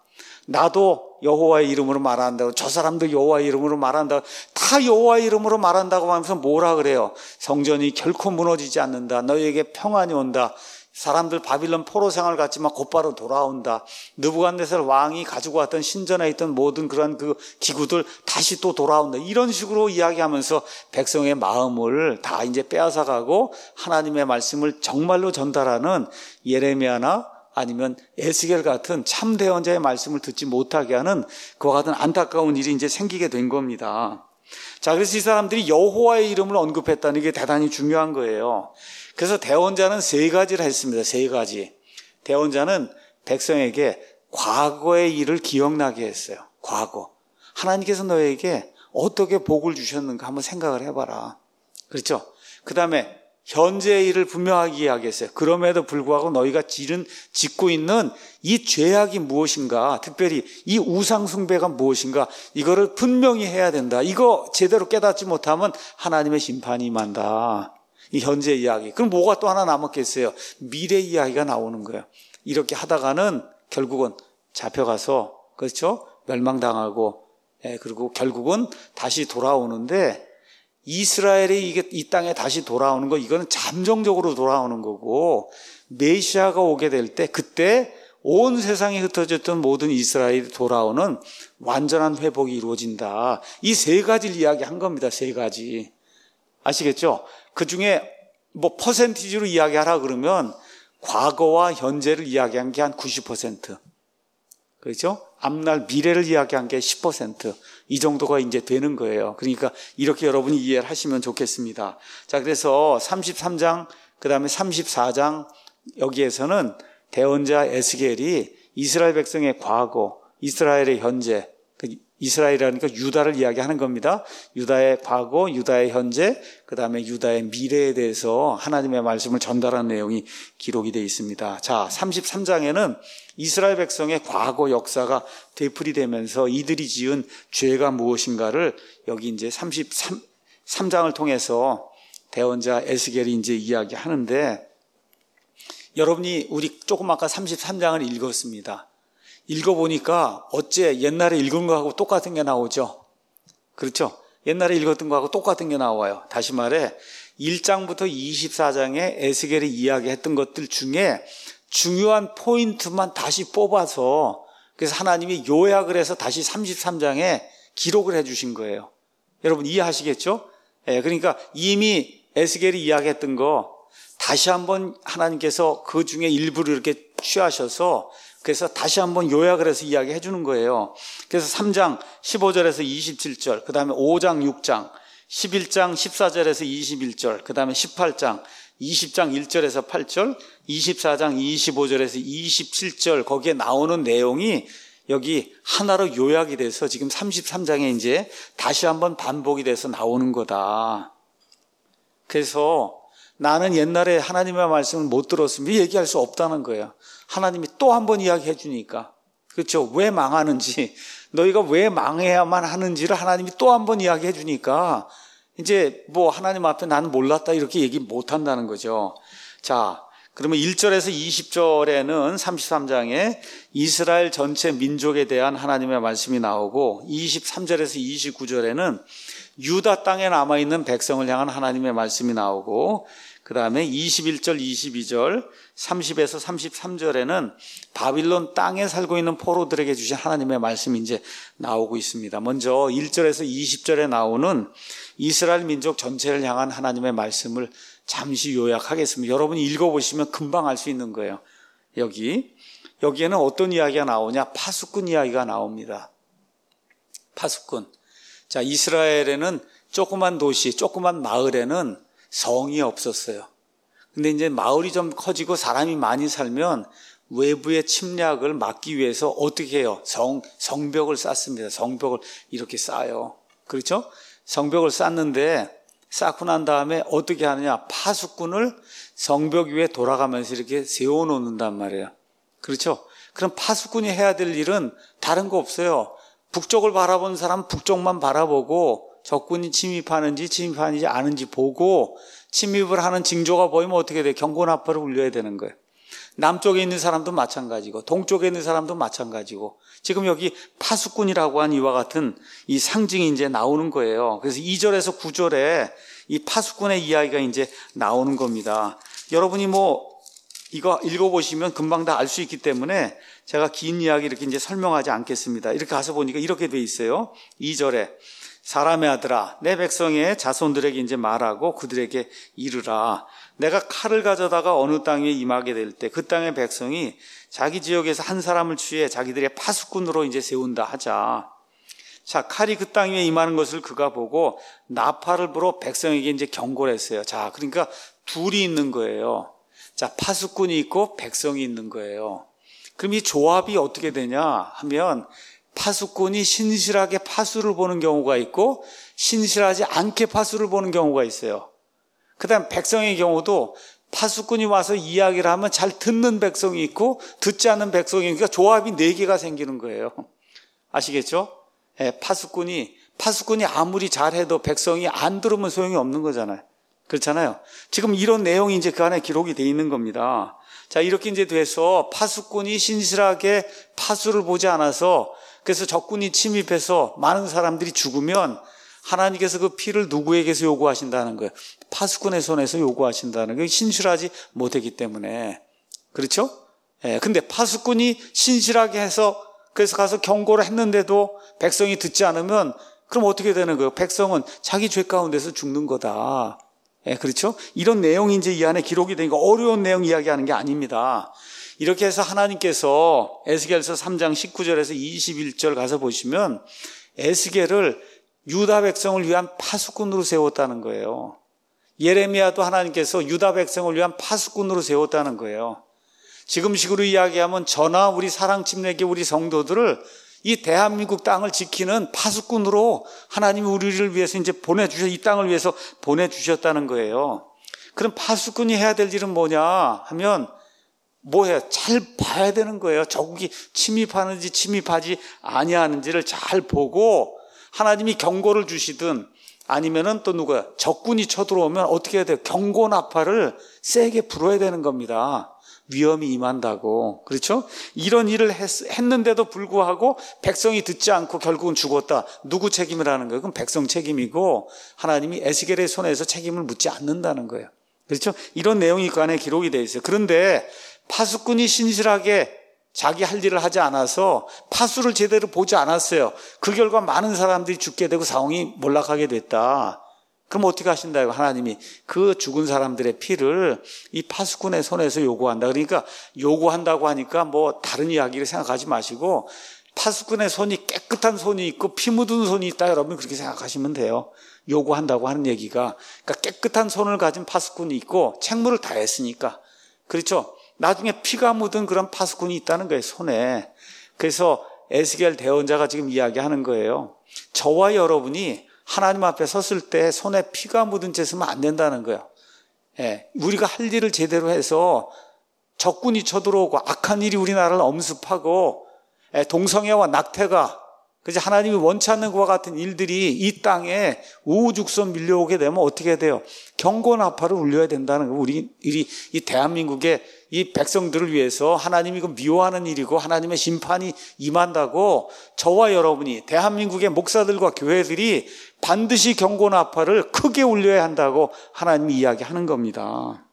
나도 여호와의 이름으로 말한다고, 저 사람도 여호와의 이름으로 말한다고, 다 여호와의 이름으로 말한다고 하면서 뭐라 그래요? 성전이 결코 무너지지 않는다. 너희에게 평안이 온다. 사람들 바빌론 포로 생활 갔지만 곧바로 돌아온다. 느부갓네살 왕이 가지고 왔던 신전에 있던 모든 그런 그 기구들 다시 또 돌아온다. 이런 식으로 이야기하면서 백성의 마음을 다 이제 빼앗아가고 하나님의 말씀을 정말로 전달하는 예레미야나 아니면 에스겔 같은 참 대언자의 말씀을 듣지 못하게 하는 그와 같은 안타까운 일이 이제 생기게 된 겁니다. 자, 그래서 이 사람들이 여호와의 이름을 언급했다는 게 대단히 중요한 거예요. 그래서 대언자는 세 가지를 했습니다. 세 가지. 대언자는 백성에게 과거의 일을 기억나게 했어요. 과거. 하나님께서 너에게 어떻게 복을 주셨는가 한번 생각을 해봐라. 그렇죠? 그 다음에 현재의 일을 분명하게 이야기했어요. 그럼에도 불구하고 너희가 지른, 짓고 있는 이 죄악이 무엇인가, 특별히 이 우상 숭배가 무엇인가, 이거를 분명히 해야 된다. 이거 제대로 깨닫지 못하면 하나님의 심판이 임한다. 이 현재 이야기. 그럼 뭐가 또 하나 남았겠어요? 미래 이야기가 나오는 거예요. 이렇게 하다가는 결국은 잡혀가서, 그렇죠? 멸망당하고, 예, 그리고 결국은 다시 돌아오는데, 이스라엘이 이게 이 땅에 다시 돌아오는 거, 이거는 잠정적으로 돌아오는 거고, 메시아가 오게 될 때, 그때 온 세상에 흩어졌던 모든 이스라엘이 돌아오는 완전한 회복이 이루어진다. 이 세 가지를 이야기한 겁니다. 세 가지. 아시겠죠? 그 중에 뭐 퍼센티지로 이야기하라 그러면 과거와 현재를 이야기한 게 한 구십 퍼센트. 그렇죠? 앞날 미래를 이야기한 게 십 퍼센트. 이 정도가 이제 되는 거예요. 그러니까 이렇게 여러분이 이해를 하시면 좋겠습니다. 자, 그래서 삼십삼 장, 그 다음에 삼십사 장, 여기에서는 대언자 에스겔이 이스라엘 백성의 과거, 이스라엘의 현재, 이스라엘이라니까 유다를 이야기하는 겁니다. 유다의 과거, 유다의 현재, 그 다음에 유다의 미래에 대해서 하나님의 말씀을 전달하는 내용이 기록이 되어 있습니다. 자, 삼십삼 장에는 이스라엘 백성의 과거 역사가 되풀이되면서 이들이 지은 죄가 무엇인가를 여기 이제 삼십삼 장을 통해서 대언자 에스겔이 이제 이야기하는데, 여러분이 우리 조금 아까 삼십삼 장을 읽었습니다. 읽어보니까 어째 옛날에 읽은 거하고 똑같은 게 나오죠. 그렇죠? 옛날에 읽었던 거하고 똑같은 게 나와요. 다시 말해 일 장부터 이십사 장에 에스겔이 이야기했던 것들 중에 중요한 포인트만 다시 뽑아서, 그래서 하나님이 요약을 해서 다시 삼십삼 장에 기록을 해 주신 거예요. 여러분 이해하시겠죠? 예, 그러니까 이미 에스겔이 이야기했던 거 다시 한번 하나님께서 그 중에 일부를 이렇게 취하셔서 그래서 다시 한번 요약을 해서 이야기해 주는 거예요. 그래서 삼 장 십오 절에서 이십칠 절, 그 다음에 오 장 육 장, 십일 장 십사 절에서 이십일 절, 그 다음에 십팔 장 이십 장 일 절에서 팔 절, 이십사 장 이십오 절에서 이십칠 절, 거기에 나오는 내용이 여기 하나로 요약이 돼서 지금 삼십삼 장에 이제 다시 한번 반복이 돼서 나오는 거다. 그래서 나는 옛날에 하나님의 말씀을 못 들었으면 얘기할 수 없다는 거예요. 하나님이 또 한 번 이야기해 주니까. 그렇죠? 왜 망하는지, 너희가 왜 망해야만 하는지를 하나님이 또 한 번 이야기해 주니까 이제 뭐 하나님 앞에 나는 몰랐다 이렇게 얘기 못 한다는 거죠. 자, 그러면 일 절에서 이십 절에는 삼십삼 장에 이스라엘 전체 민족에 대한 하나님의 말씀이 나오고, 이십삼 절에서 이십구 절에는 유다 땅에 남아있는 백성을 향한 하나님의 말씀이 나오고, 그 다음에 이십일 절, 이십이 절, 삼십에서 삼십삼 절에는 바빌론 땅에 살고 있는 포로들에게 주신 하나님의 말씀이 이제 나오고 있습니다. 먼저 일 절에서 이십 절에 나오는 이스라엘 민족 전체를 향한 하나님의 말씀을 잠시 요약하겠습니다. 여러분이 읽어보시면 금방 알 수 있는 거예요. 여기, 여기에는 어떤 이야기가 나오냐? 파수꾼 이야기가 나옵니다. 파수꾼. 자, 이스라엘에는 조그만 도시, 조그만 마을에는 성이 없었어요. 근데 이제 마을이 좀 커지고 사람이 많이 살면 외부의 침략을 막기 위해서 어떻게 해요? 성, 성벽을 쌓습니다. 성벽을 이렇게 쌓아요. 그렇죠? 성벽을 쌓는데 쌓고 난 다음에 어떻게 하느냐? 파수꾼을 성벽 위에 돌아가면서 이렇게 세워놓는단 말이에요. 그렇죠? 그럼 파수꾼이 해야 될 일은 다른 거 없어요. 북쪽을 바라보는 사람은 북쪽만 바라보고 적군이 침입하는지 침입하는지 아는지 보고, 침입을 하는 징조가 보이면 어떻게 돼요? 경고나팔을 울려야 되는 거예요. 남쪽에 있는 사람도 마찬가지고 동쪽에 있는 사람도 마찬가지고, 지금 여기 파수꾼이라고 한 이와 같은 이 상징이 이제 나오는 거예요. 그래서 이 절에서 구 절에 이 파수꾼의 이야기가 이제 나오는 겁니다. 여러분이 뭐 이거 읽어보시면 금방 다 알 수 있기 때문에 제가 긴 이야기 이렇게 이제 설명하지 않겠습니다. 이렇게 가서 보니까 이렇게 돼 있어요. 이 절에 사람의 아들아, 내 백성의 자손들에게 이제 말하고 그들에게 이르라. 내가 칼을 가져다가 어느 땅에 임하게 될 때 그 땅의 백성이 자기 지역에서 한 사람을 취해 자기들의 파수꾼으로 이제 세운다 하자. 자, 칼이 그 땅 위에 임하는 것을 그가 보고 나팔을 불어 백성에게 이제 경고를 했어요. 자, 그러니까 둘이 있는 거예요. 자, 파수꾼이 있고 백성이 있는 거예요. 그럼 이 조합이 어떻게 되냐 하면, 파수꾼이 신실하게 파수를 보는 경우가 있고 신실하지 않게 파수를 보는 경우가 있어요. 그 다음 백성의 경우도 파수꾼이 와서 이야기를 하면 잘 듣는 백성이 있고 듣지 않는 백성이 있으니까 조합이 네 개가 생기는 거예요. 아시겠죠? 예, 파수꾼이 파수꾼이 아무리 잘해도 백성이 안 들으면 소용이 없는 거잖아요. 그렇잖아요. 지금 이런 내용이 이제 그 안에 기록이 돼 있는 겁니다. 자, 이렇게 이제 돼서 파수꾼이 신실하게 파수를 보지 않아서, 그래서 적군이 침입해서 많은 사람들이 죽으면 하나님께서 그 피를 누구에게서 요구하신다는 거예요? 파수꾼의 손에서 요구하신다는 거예요. 신실하지 못했기 때문에. 그렇죠? 예, 근데 파수꾼이 신실하게 해서 그래서 가서 경고를 했는데도 백성이 듣지 않으면 그럼 어떻게 되는 거예요? 백성은 자기 죄 가운데서 죽는 거다. 예, 그렇죠? 이런 내용이 이제 이 안에 기록이 되니까 어려운 내용 이야기하는 게 아닙니다. 이렇게 해서 하나님께서 에스겔서 삼 장 십구 절에서 이십일 절 가서 보시면 에스겔을 유다 백성을 위한 파수꾼으로 세웠다는 거예요. 예레미야도 하나님께서 유다 백성을 위한 파수꾼으로 세웠다는 거예요. 지금식으로 이야기하면 저나 우리 사랑침례교 우리 성도들을 이 대한민국 땅을 지키는 파수꾼으로 하나님이 우리를 위해서 이제 보내주셔, 이 땅을 위해서 보내주셨다는 거예요. 그럼 파수꾼이 해야 될 일은 뭐냐 하면 뭐예요? 잘 봐야 되는 거예요. 적국이 침입하는지 침입하지 아니하는지를 잘 보고 하나님이 경고를 주시든 아니면은 또 누가 적군이 쳐들어오면 어떻게 해야 돼요? 경고 나팔을 세게 불어야 되는 겁니다. 위험이 임한다고. 그렇죠? 이런 일을 했, 했는데도 불구하고 백성이 듣지 않고 결국은 죽었다. 누구 책임이라는 거예요? 그럼 백성 책임이고 하나님이 에스겔의 손에서 책임을 묻지 않는다는 거예요. 그렇죠? 이런 내용이 그 안에 기록이 되어 있어요. 그런데 파수꾼이 신실하게 자기 할 일을 하지 않아서 파수를 제대로 보지 않았어요. 그 결과 많은 사람들이 죽게 되고 상황이 몰락하게 됐다. 그럼 어떻게 하신다고? 하나님이 그 죽은 사람들의 피를 이 파수꾼의 손에서 요구한다. 그러니까 요구한다고 하니까 뭐 다른 이야기를 생각하지 마시고 파수꾼의 손이 깨끗한 손이 있고 피 묻은 손이 있다. 여러분 그렇게 생각하시면 돼요. 요구한다고 하는 얘기가 그러니까 깨끗한 손을 가진 파수꾼이 있고 책무를 다했으니까. 그렇죠? 나중에 피가 묻은 그런 파수꾼이 있다는 거예요, 손에. 그래서 에스겔 대언자가 지금 이야기하는 거예요. 저와 여러분이 하나님 앞에 섰을 때 손에 피가 묻은 채 쓰면 안 된다는 거예요. 예, 우리가 할 일을 제대로 해서 적군이 쳐들어오고 악한 일이 우리나라를 엄습하고 예, 동성애와 낙태가 그래서 하나님이 원치 않는 것과 같은 일들이 이 땅에 우후죽순 밀려오게 되면 어떻게 돼요? 경고 나팔을 울려야 된다는 거예요. 우리 이, 이 대한민국의 이 백성들을 위해서 하나님이 그 미워하는 일이고 하나님의 심판이 임한다고 저와 여러분이 대한민국의 목사들과 교회들이 반드시 경고 나팔을 크게 울려야 한다고 하나님이 이야기하는 겁니다.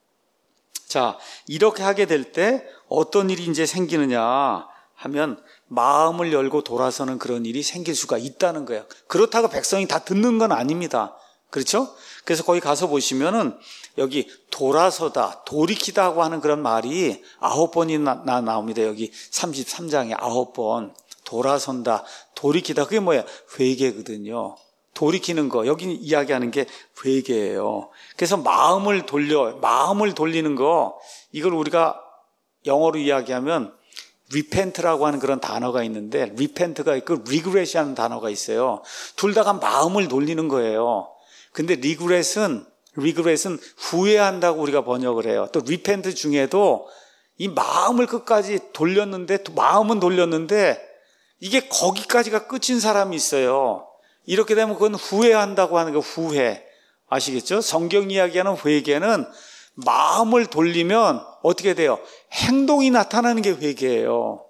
자, 이렇게 하게 될 때 어떤 일이 이제 생기느냐 하면 마음을 열고 돌아서는 그런 일이 생길 수가 있다는 거예요. 그렇다고 백성이 다 듣는 건 아닙니다. 그렇죠? 그래서 거기 가서 보시면은 여기 돌아서다, 돌이키다고 하는 그런 말이 아홉 번이 나, 나, 나옵니다. 여기 삼십삼 장에 아홉 번. 돌아선다, 돌이키다. 그게 뭐야? 회개거든요. 돌이키는 거. 여기 이야기하는 게 회개예요. 그래서 마음을 돌려, 마음을 돌리는 거, 이걸 우리가 영어로 이야기하면 repent라고 하는 그런 단어가 있는데 repent가 있고 regret이라는 단어가 있어요. 둘 다가 마음을 돌리는 거예요. 근데 regret은 regret은 후회한다고 우리가 번역을 해요. 또 repent 중에도 이 마음을 끝까지 돌렸는데 또 마음은 돌렸는데 이게 거기까지가 끝인 사람이 있어요. 이렇게 되면 그건 후회한다고 하는 거 후회. 아시겠죠? 성경 이야기하는 회개는 마음을 돌리면 어떻게 돼요? 행동이 나타나는 게 회개예요.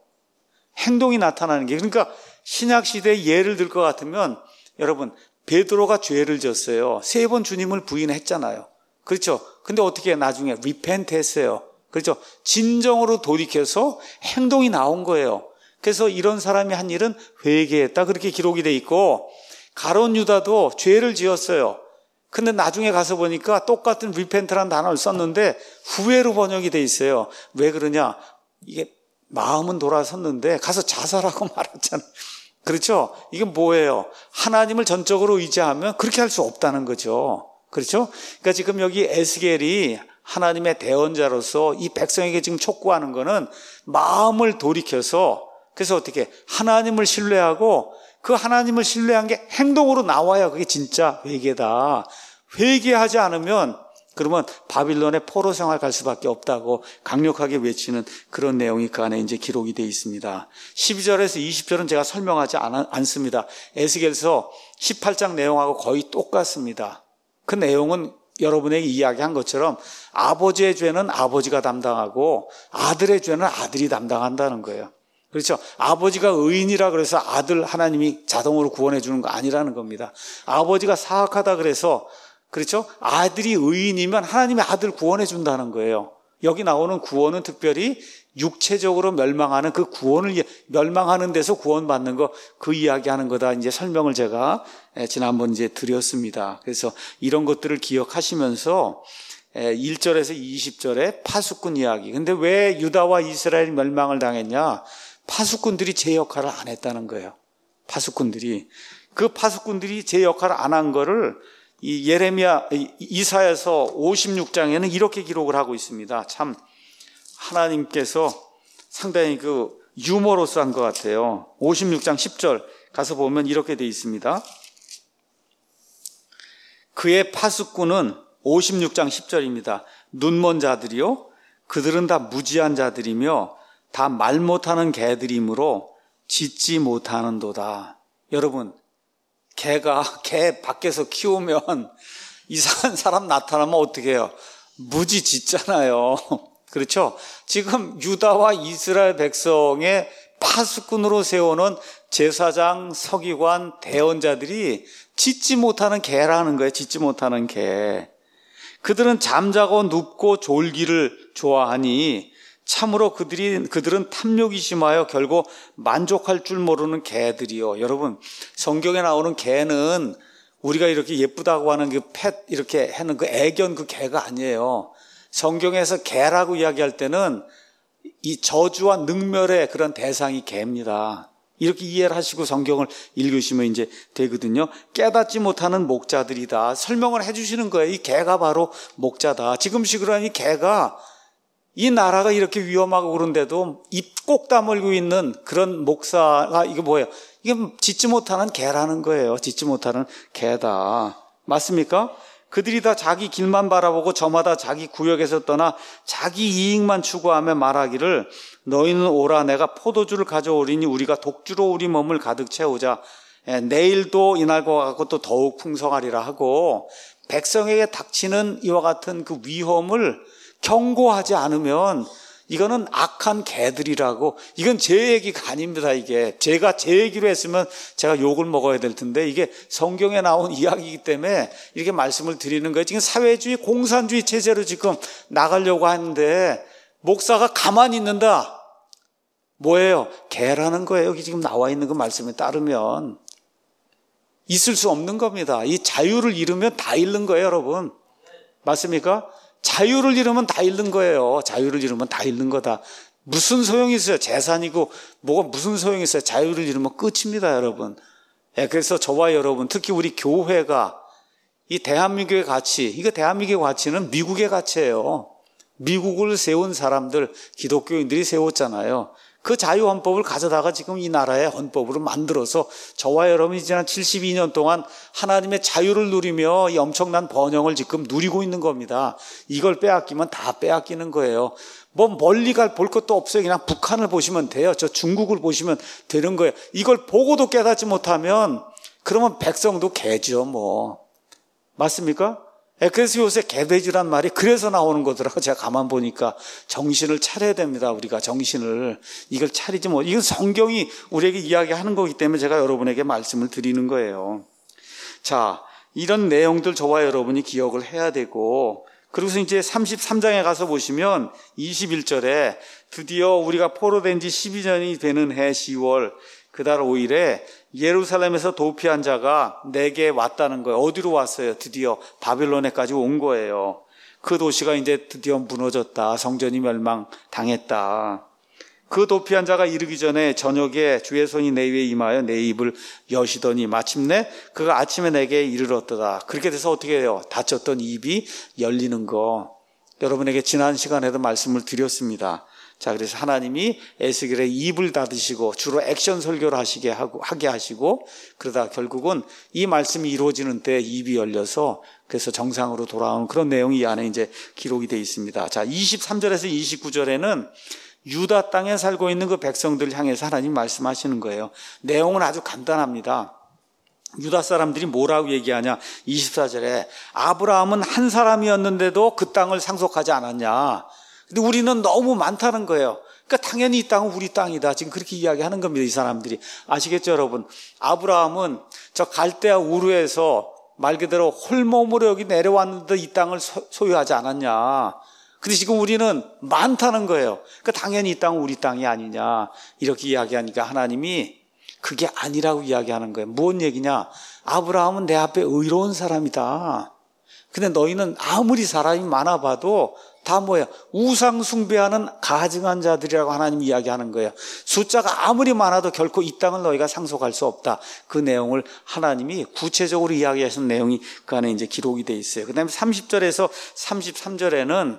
행동이 나타나는 게. 그러니까 신약시대에 예를 들 것 같으면 여러분 베드로가 죄를 졌어요. 세 번 주님을 부인했잖아요. 그렇죠? 근데 어떻게 나중에 리펜트 했어요. 그렇죠? 진정으로 돌이켜서 행동이 나온 거예요. 그래서 이런 사람이 한 일은 회개했다. 그렇게 기록이 돼 있고 가룟 유다도 죄를 지었어요. 근데 나중에 가서 보니까 똑같은 리펜트라는 단어를 썼는데 후회로 번역이 돼 있어요. 왜 그러냐? 이게 마음은 돌아섰는데 가서 자살하고 말았잖아요. 그렇죠? 이게 뭐예요? 하나님을 전적으로 의지하면 그렇게 할 수 없다는 거죠. 그렇죠? 그러니까 지금 여기 에스겔이 하나님의 대언자로서 이 백성에게 지금 촉구하는 거는 마음을 돌이켜서 그래서 어떻게 하나님을 신뢰하고 그 하나님을 신뢰한 게 행동으로 나와야 그게 진짜 회개다. 회개하지 않으면 그러면 바빌론의 포로 생활 갈 수밖에 없다고 강력하게 외치는 그런 내용이 그 안에 이제 기록이 되어 있습니다. 십이 절에서 이십 절은 제가 설명하지 않, 않습니다. 에스겔서 십팔 장 내용하고 거의 똑같습니다. 그 내용은 여러분에게 이야기한 것처럼 아버지의 죄는 아버지가 담당하고 아들의 죄는 아들이 담당한다는 거예요. 그렇죠. 아버지가 의인이라 그래서 아들 하나님이 자동으로 구원해 주는 거 아니라는 겁니다. 아버지가 사악하다 그래서 그렇죠. 아들이 의인이면 하나님의 아들 구원해 준다는 거예요. 여기 나오는 구원은 특별히 육체적으로 멸망하는 그 구원을 멸망하는 데서 구원받는 거 그 이야기하는 거다. 이제 설명을 제가 지난번 이제 드렸습니다. 그래서 이런 것들을 기억하시면서 일 절에서 이십 절에 파수꾼 이야기. 근데 왜 유다와 이스라엘이 멸망을 당했냐? 파수꾼들이 제 역할을 안 했다는 거예요. 파수꾼들이. 그 파수꾼들이 제 역할을 안 한 거를 이 예레미야, 이사야서 오십육 장에는 이렇게 기록을 하고 있습니다. 참, 하나님께서 상당히 그 유머로서 한 것 같아요. 오십육 장 십 절 가서 보면 이렇게 돼 있습니다. 그의 파수꾼은 오십육 장 십 절입니다. 눈먼 자들이요 그들은 다 무지한 자들이며 다 말 못하는 개들이므로 짖지 못하는도다. 여러분, 개가 개 밖에서 키우면 이상한 사람 나타나면 어떻게 해요? 무지 짖잖아요. 그렇죠? 지금 유다와 이스라엘 백성의 파수꾼으로 세우는 제사장, 서기관, 대언자들이 짖지 못하는 개라는 거예요. 짖지 못하는 개. 그들은 잠자고 눕고 졸기를 좋아하니 참으로 그들이, 그들은 탐욕이 심하여 결국 만족할 줄 모르는 개들이요. 여러분, 성경에 나오는 개는 우리가 이렇게 예쁘다고 하는 그 펫, 이렇게 하는 그 애견 그 개가 아니에요. 성경에서 개라고 이야기할 때는 이 저주와 능멸의 그런 대상이 개입니다. 이렇게 이해를 하시고 성경을 읽으시면 이제 되거든요. 깨닫지 못하는 목자들이다. 설명을 해주시는 거예요. 이 개가 바로 목자다. 지금식으로 하니 개가 이 나라가 이렇게 위험하고 그런데도 입 꼭 다물고 있는 그런 목사가 이게 뭐예요? 이게 짖지 못하는 개라는 거예요. 짖지 못하는 개다. 맞습니까? 그들이 다 자기 길만 바라보고 저마다 자기 구역에서 떠나 자기 이익만 추구하며 말하기를 너희는 오라 내가 포도주를 가져오리니 우리가 독주로 우리 몸을 가득 채우자. 예, 내일도 이날과 같고 또 더욱 풍성하리라 하고 백성에게 닥치는 이와 같은 그 위험을 경고하지 않으면 이거는 악한 개들이라고. 이건 제 얘기가 아닙니다. 이게 제가 제 얘기로 했으면 제가 욕을 먹어야 될 텐데 이게 성경에 나온 이야기이기 때문에 이렇게 말씀을 드리는 거예요. 지금 사회주의 공산주의 체제로 지금 나가려고 하는데 목사가 가만히 있는다. 뭐예요? 개라는 거예요. 여기 지금 나와 있는 그 말씀에 따르면 있을 수 없는 겁니다. 이 자유를 잃으면 다 잃는 거예요, 여러분. 맞습니까? 자유를 잃으면 다 잃는 거예요. 자유를 잃으면 다 잃는 거다. 무슨 소용이 있어요? 재산이고 뭐가 무슨 소용이 있어요? 자유를 잃으면 끝입니다, 여러분. 예, 그래서 저와 여러분, 특히 우리 교회가 이 대한민국의 가치, 이거 대한민국의 가치는 미국의 가치예요. 미국을 세운 사람들, 기독교인들이 세웠잖아요. 그 자유헌법을 가져다가 지금 이 나라의 헌법으로 만들어서 저와 여러분이 지난 칠십이 년 동안 하나님의 자유를 누리며 이 엄청난 번영을 지금 누리고 있는 겁니다. 이걸 빼앗기면 다 빼앗기는 거예요. 뭐 멀리 갈 볼 것도 없어요. 그냥 북한을 보시면 돼요. 저 중국을 보시면 되는 거예요. 이걸 보고도 깨닫지 못하면 그러면 백성도 개죠, 뭐. 맞습니까? 그래서 요새 개돼지란 말이 그래서 나오는 거더라고. 제가 가만 보니까 정신을 차려야 됩니다. 우리가 정신을. 이걸 차리지 못. 이건 성경이 우리에게 이야기하는 거기 때문에 제가 여러분에게 말씀을 드리는 거예요. 자, 이런 내용들 저와 여러분이 기억을 해야 되고, 그리고서 이제 삼십삼 장에 가서 보시면 이십일 절에 드디어 우리가 포로된 지 십이 년이 되는 해 시월 그달 오 일에 예루살렘에서 도피한 자가 내게 왔다는 거예요. 어디로 왔어요? 드디어 바빌론에까지 온 거예요. 그 도시가 이제 드디어 무너졌다. 성전이 멸망당했다. 그 도피한 자가 이르기 전에 저녁에 주의 손이 내 위에 임하여 내 입을 여시더니 마침내 그가 아침에 내게 이르렀더라. 그렇게 돼서 어떻게 해요? 닫혔던 입이 열리는 거. 여러분에게 지난 시간에도 말씀을 드렸습니다. 자, 그래서 하나님이 에스겔의 입을 닫으시고 주로 액션 설교를 하시게 하고, 하게 하시고 그러다 결국은 이 말씀이 이루어지는 때 입이 열려서 그래서 정상으로 돌아오는 그런 내용이 이 안에 이제 기록이 되어 있습니다. 자, 이십삼 절에서 이십구 절에는 유다 땅에 살고 있는 그 백성들을 향해서 하나님 말씀하시는 거예요. 내용은 아주 간단합니다. 유다 사람들이 뭐라고 얘기하냐? 이십사 절에 아브라함은 한 사람이었는데도 그 땅을 상속하지 않았냐? 근데 우리는 너무 많다는 거예요. 그러니까 당연히 이 땅은 우리 땅이다. 지금 그렇게 이야기하는 겁니다. 이 사람들이. 아시겠죠, 여러분? 아브라함은 저 갈대아 우르에서 말 그대로 홀몸으로 여기 내려왔는데 이 땅을 소유하지 않았냐? 근데 지금 우리는 많다는 거예요. 그러니까 당연히 이 땅은 우리 땅이 아니냐? 이렇게 이야기하니까 하나님이 그게 아니라고 이야기하는 거예요. 무슨 얘기냐? 아브라함은 내 앞에 의로운 사람이다. 근데 너희는 아무리 사람이 많아봐도 다 뭐야? 우상 숭배하는 가증한 자들이라고 하나님이 이야기하는 거예요. 숫자가 아무리 많아도 결코 이 땅을 너희가 상속할 수 없다. 그 내용을 하나님이 구체적으로 이야기하신 내용이 그 안에 이제 기록이 돼 있어요. 그 다음에 삼십 절에서 삼십삼 절에는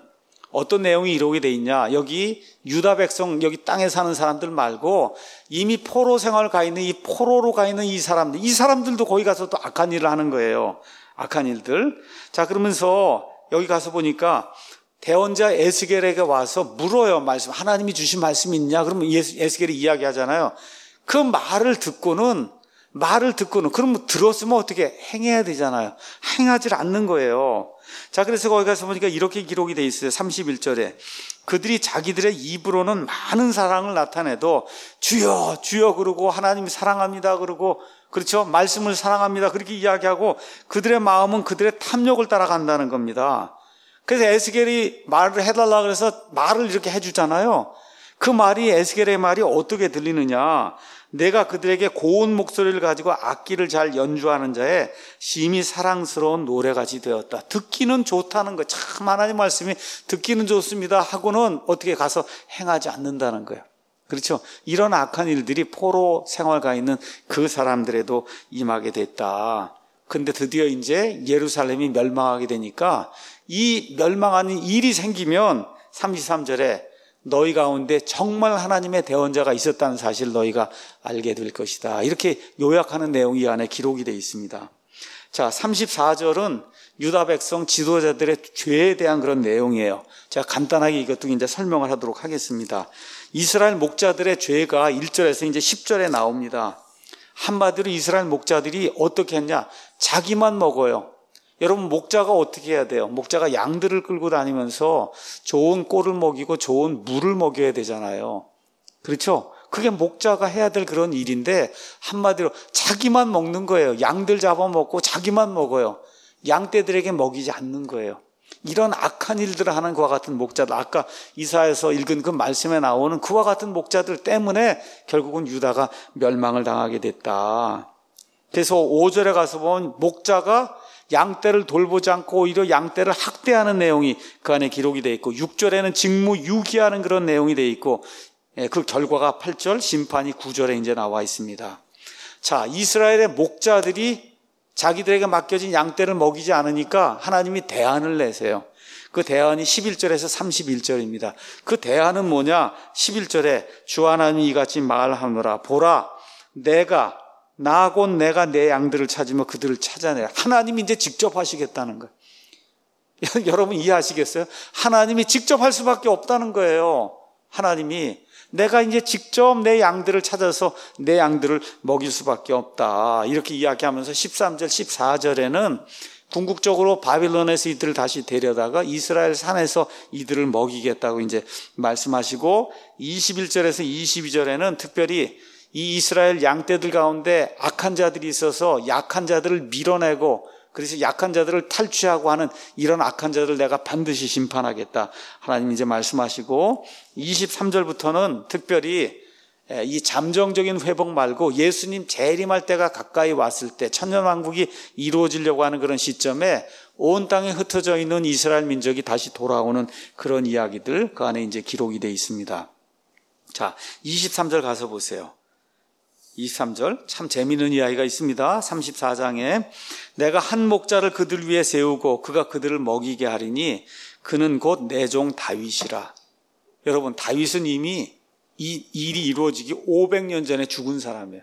어떤 내용이 이루어지게 돼 있냐? 여기 유다 백성, 여기 땅에 사는 사람들 말고 이미 포로 생활 가 있는 이 포로로 가 있는 이 사람들, 이 사람들도 거기 가서 또 악한 일을 하는 거예요. 악한 일들. 자, 그러면서 여기 가서 보니까 대언자 에스겔에게 와서 물어요. 말씀, 하나님이 주신 말씀이 있냐? 그러면 에스겔이 이야기하잖아요. 그 말을 듣고는 말을 듣고는 그럼 들었으면 어떻게 행해야 되잖아요. 행하지 않는 거예요. 자, 그래서 거기 가서 보니까 이렇게 기록이 돼 있어요. 삼십일 절에 그들이 자기들의 입으로는 많은 사랑을 나타내도 주여 주여 그러고 하나님이 사랑합니다 그러고, 그렇죠, 말씀을 사랑합니다 그렇게 이야기하고 그들의 마음은 그들의 탐욕을 따라간다는 겁니다. 그래서 에스겔이 말을 해달라 그래서 말을 이렇게 해주잖아요. 그 말이, 에스겔의 말이 어떻게 들리느냐? 내가 그들에게 고운 목소리를 가지고 악기를 잘 연주하는 자의 심히 사랑스러운 노래같이 되었다. 듣기는 좋다는 거. 참 하나님 말씀이 듣기는 좋습니다 하고는 어떻게 가서 행하지 않는다는 거예요. 그렇죠? 이런 악한 일들이 포로 생활가 있는 그 사람들에도 임하게 됐다. 근데 드디어 이제 예루살렘이 멸망하게 되니까 이 멸망하는 일이 생기면 삼십삼 절에 너희 가운데 정말 하나님의 대언자가 있었다는 사실을 너희가 알게 될 것이다. 이렇게 요약하는 내용이 이 안에 기록이 되어 있습니다. 자, 삼십사 절은 유다 백성 지도자들의 죄에 대한 그런 내용이에요. 제가 간단하게 이것도 이제 설명을 하도록 하겠습니다. 이스라엘 목자들의 죄가 일 절에서 이제 십 절에 나옵니다. 한마디로 이스라엘 목자들이 어떻게 했냐? 자기만 먹어요. 여러분, 목자가 어떻게 해야 돼요? 목자가 양들을 끌고 다니면서 좋은 꼴을 먹이고 좋은 물을 먹여야 되잖아요. 그렇죠? 그게 목자가 해야 될 그런 일인데 한마디로 자기만 먹는 거예요. 양들 잡아먹고 자기만 먹어요. 양떼들에게 먹이지 않는 거예요. 이런 악한 일들을 하는 그와 같은 목자들, 아까 이사야에서 읽은 그 말씀에 나오는 그와 같은 목자들 때문에 결국은 유다가 멸망을 당하게 됐다. 그래서 오 절에 가서 보면 목자가 양떼를 돌보지 않고 오히려 양떼를 학대하는 내용이 그 안에 기록이 되어 있고, 육 절에는 직무유기하는 그런 내용이 되어 있고, 그 결과가 팔 절, 심판이 구 절에 이제 나와 있습니다. 자, 이스라엘의 목자들이 자기들에게 맡겨진 양떼를 먹이지 않으니까 하나님이 대안을 내세요. 그 대안이 십일 절에서 삼십일 절입니다. 그 대안은 뭐냐? 십일 절에 주 하나님이 이같이 말하노라. 보라, 내가 나 곧 내가 내 양들을 찾으며 그들을 찾아내라. 하나님이 이제 직접 하시겠다는 거예요. 여러분 이해하시겠어요? 하나님이 직접 할 수밖에 없다는 거예요. 하나님이 내가 이제 직접 내 양들을 찾아서 내 양들을 먹일 수밖에 없다. 이렇게 이야기하면서 십삼 절, 십사 절에는 궁극적으로 바빌론에서 이들을 다시 데려다가 이스라엘 산에서 이들을 먹이겠다고 이제 말씀하시고, 이십일 절에서 이십이 절에는 특별히 이 이스라엘 양떼들 가운데 악한 자들이 있어서 약한 자들을 밀어내고, 그래서 약한 자들을 탈취하고 하는 이런 악한 자들을 내가 반드시 심판하겠다. 하나님 이제 말씀하시고, 이십삼 절부터는 특별히 이 잠정적인 회복 말고 예수님 재림할 때가 가까이 왔을 때, 천년왕국이 이루어지려고 하는 그런 시점에 온 땅에 흩어져 있는 이스라엘 민족이 다시 돌아오는 그런 이야기들 그 안에 이제 기록이 되어 있습니다. 자, 이십삼 절 가서 보세요. 이십삼 절 참 재미있는 이야기가 있습니다. 삼십사 장에 내가 한 목자를 그들 위에 세우고 그가 그들을 먹이게 하리니 그는 곧 내 종 다윗이라. 여러분, 다윗은 이미 이 일이 이루어지기 오백 년 전에 죽은 사람이에요.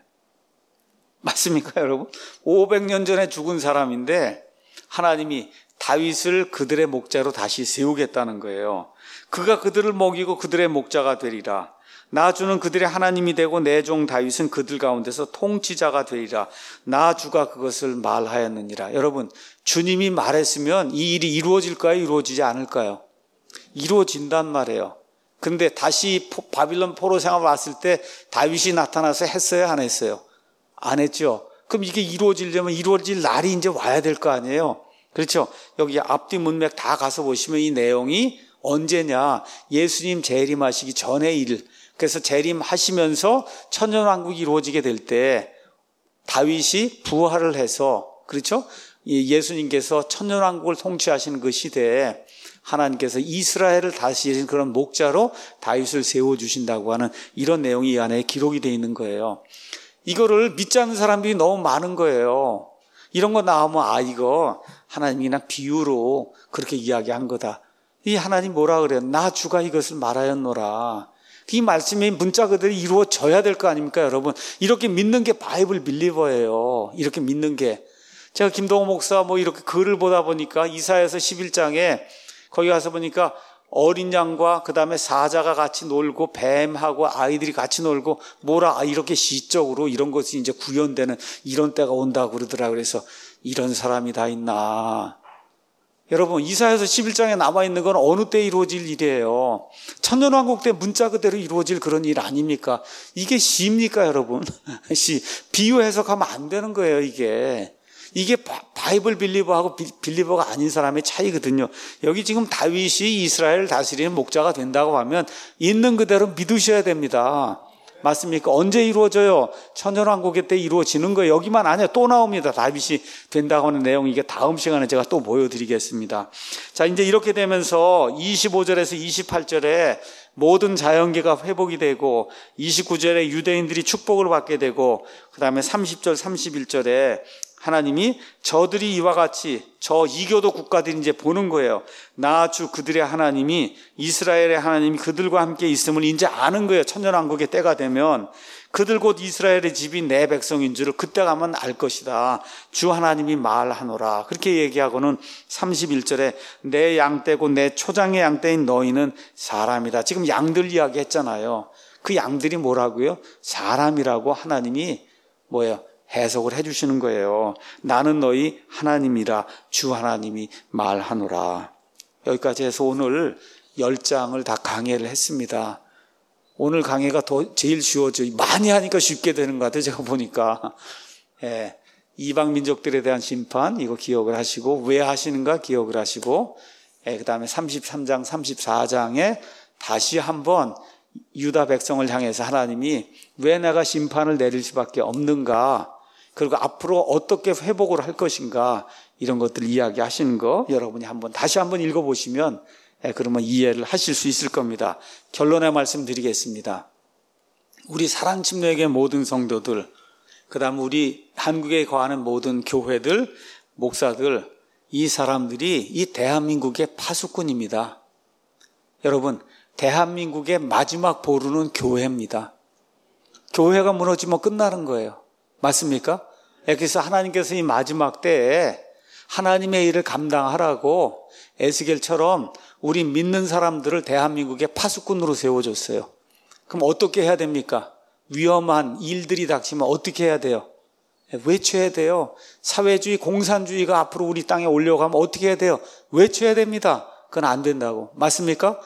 맞습니까, 여러분? 오백 년 전에 죽은 사람인데 하나님이 다윗을 그들의 목자로 다시 세우겠다는 거예요. 그가 그들을 먹이고 그들의 목자가 되리라. 나 주는 그들의 하나님이 되고 내 종 다윗은 그들 가운데서 통치자가 되리라. 나 주가 그것을 말하였느니라. 여러분, 주님이 말했으면 이 일이 이루어질까요? 이루어지지 않을까요? 이루어진단 말이에요. 그런데 다시 바빌론 포로 생활 왔을 때 다윗이 나타나서 했어요? 안 했어요? 안 했죠. 그럼 이게 이루어지려면 이루어질 날이 이제 와야 될 거 아니에요? 그렇죠? 여기 앞뒤 문맥 다 가서 보시면 이 내용이 언제냐? 예수님 재림하시기 전의 일. 그래서 재림하시면서 천년왕국이 이루어지게 될 때 다윗이 부활을 해서, 그렇죠? 예수님께서 천년왕국을 통치하시는 그 시대에 하나님께서 이스라엘을 다스리는 그런 목자로 다윗을 세워주신다고 하는 이런 내용이 이 안에 기록이 되어 있는 거예요. 이거를 믿지 않는 사람들이 너무 많은 거예요. 이런 거 나오면 아, 이거 하나님이 그냥 비유로 그렇게 이야기한 거다. 이 하나님 뭐라 그래요? 나 주가 이것을 말하였노라. 이 말씀이 문자 그대로 이루어져야 될 거 아닙니까, 여러분? 이렇게 믿는 게 바이블 빌리버예요. 이렇게 믿는 게. 제가 김동호 목사 뭐 이렇게 글을 보다 보니까 이사야서 십일 장에 거기 가서 보니까 어린 양과 그 다음에 사자가 같이 놀고 뱀하고 아이들이 같이 놀고 뭐라 이렇게 시적으로 이런 것이 이제 구현되는 이런 때가 온다고 그러더라. 그래서 이런 사람이 다 있나. 여러분, 이사야서 십일 장에 남아있는 건 어느 때 이루어질 일이에요? 천년왕국 때 문자 그대로 이루어질 그런 일 아닙니까? 이게 시입니까, 여러분? 시. 비유 해석하면 안 되는 거예요, 이게. 이게 바이블 빌리버하고 빌리버가 아닌 사람의 차이거든요. 여기 지금 다윗이 이스라엘을 다스리는 목자가 된다고 하면 있는 그대로 믿으셔야 됩니다. 맞습니까? 언제 이루어져요? 천년왕국의 때 이루어지는 거예요. 여기만 아니에요. 또 나옵니다. 다윗이 된다고 하는 내용. 이게 다음 시간에 제가 또 보여드리겠습니다. 자, 이제 이렇게 되면서 이십오 절에서 이십팔 절에 모든 자연계가 회복이 되고 이십구 절에 유대인들이 축복을 받게 되고 그 다음에 삼십 절 삼십일 절에 하나님이 저들이 이와 같이 저 이교도 국가들이 이제 보는 거예요. 나 주 그들의 하나님이 이스라엘의 하나님이 그들과 함께 있음을 이제 아는 거예요. 천년왕국의 때가 되면 그들 곧 이스라엘의 집이 내 백성인 줄을 그때 가면 알 것이다. 주 하나님이 말하노라. 그렇게 얘기하고는 삼십일 절에 내 양떼고 내 초장의 양떼인 너희는 사람이다. 지금 양들 이야기 했잖아요. 그 양들이 뭐라고요? 사람이라고 하나님이 뭐예요? 해석을 해주시는 거예요. 나는 너희 하나님이라 주 하나님이 말하노라. 여기까지 해서 오늘 열 장을 다 강해를 했습니다. 오늘 강해가 더 제일 쉬워져요. 많이 하니까 쉽게 되는 것 같아요. 제가 보니까. 예, 이방 민족들에 대한 심판 이거 기억을 하시고 왜 하시는가 기억을 하시고 예, 그 다음에 삼십삼 장 삼십사 장에 다시 한번 유다 백성을 향해서 하나님이 왜 내가 심판을 내릴 수밖에 없는가, 그리고 앞으로 어떻게 회복을 할 것인가, 이런 것들을 이야기하시는 거 여러분이 한번 다시 한번 읽어보시면 그러면 이해를 하실 수 있을 겁니다. 결론의 말씀 드리겠습니다. 우리 사랑침례교회 모든 성도들, 그 다음 우리 한국에 거하는 모든 교회들, 목사들, 이 사람들이 이 대한민국의 파수꾼입니다. 여러분, 대한민국의 마지막 보루는 교회입니다. 교회가 무너지면 끝나는 거예요. 맞습니까? 그래서 하나님께서 이 마지막 때에 하나님의 일을 감당하라고 에스겔처럼 우리 믿는 사람들을 대한민국의 파수꾼으로 세워줬어요. 그럼 어떻게 해야 됩니까? 위험한 일들이 닥치면 어떻게 해야 돼요? 외쳐야 돼요. 사회주의, 공산주의가 앞으로 우리 땅에 올려가면 어떻게 해야 돼요? 외쳐야 됩니다. 그건 안 된다고. 맞습니까?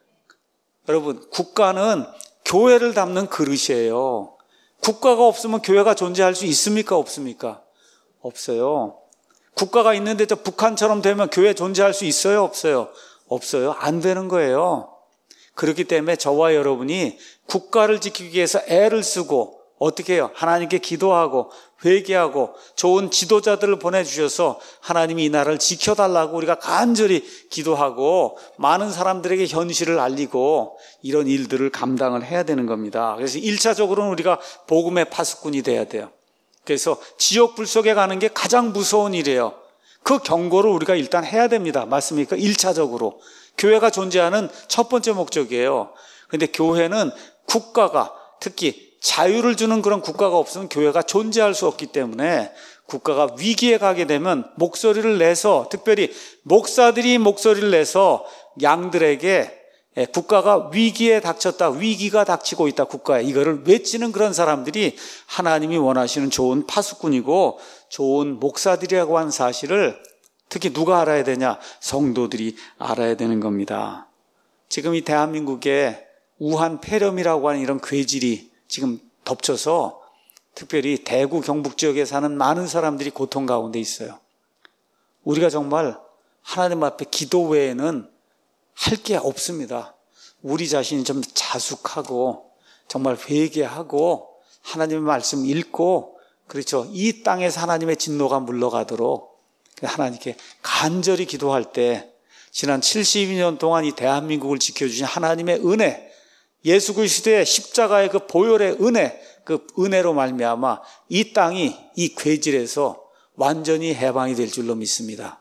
여러분, 국가는 교회를 담는 그릇이에요. 국가가 없으면 교회가 존재할 수 있습니까? 없습니까? 없어요. 국가가 있는데 저 북한처럼 되면 교회 존재할 수 있어요? 없어요? 없어요. 안 되는 거예요. 그렇기 때문에 저와 여러분이 국가를 지키기 위해서 애를 쓰고 어떻게 해요? 하나님께 기도하고 회개하고 좋은 지도자들을 보내주셔서 하나님이 이 나라를 지켜달라고 우리가 간절히 기도하고 많은 사람들에게 현실을 알리고 이런 일들을 감당을 해야 되는 겁니다. 그래서 일 차적으로는 우리가 복음의 파수꾼이 돼야 돼요. 그래서 지옥 불 속에 가는 게 가장 무서운 일이에요. 그 경고를 우리가 일단 해야 됩니다. 맞습니까? 일 차적으로. 교회가 존재하는 첫 번째 목적이에요. 그런데 교회는 국가가 특히 자유를 주는 그런 국가가 없으면 교회가 존재할 수 없기 때문에 국가가 위기에 가게 되면 목소리를 내서, 특별히 목사들이 목소리를 내서 양들에게 국가가 위기에 닥쳤다, 위기가 닥치고 있다, 국가에, 이거를 외치는 그런 사람들이 하나님이 원하시는 좋은 파수꾼이고 좋은 목사들이라고 하는 사실을 특히 누가 알아야 되냐? 성도들이 알아야 되는 겁니다. 지금 이 대한민국에 우한 폐렴이라고 하는 이런 괴질이 지금 덮쳐서 특별히 대구 경북 지역에 사는 많은 사람들이 고통 가운데 있어요. 우리가 정말 하나님 앞에 기도 외에는 할 게 없습니다. 우리 자신이 좀 자숙하고 정말 회개하고 하나님의 말씀 읽고, 그렇죠, 이 땅에서 하나님의 진노가 물러가도록 하나님께 간절히 기도할 때 지난 칠십이 년 동안 이 대한민국을 지켜주신 하나님의 은혜, 예수 그리스도의 십자가의 그 보혈의 은혜, 그 은혜로 말미암아 이 땅이 이 괴질에서 완전히 해방이 될 줄로 믿습니다.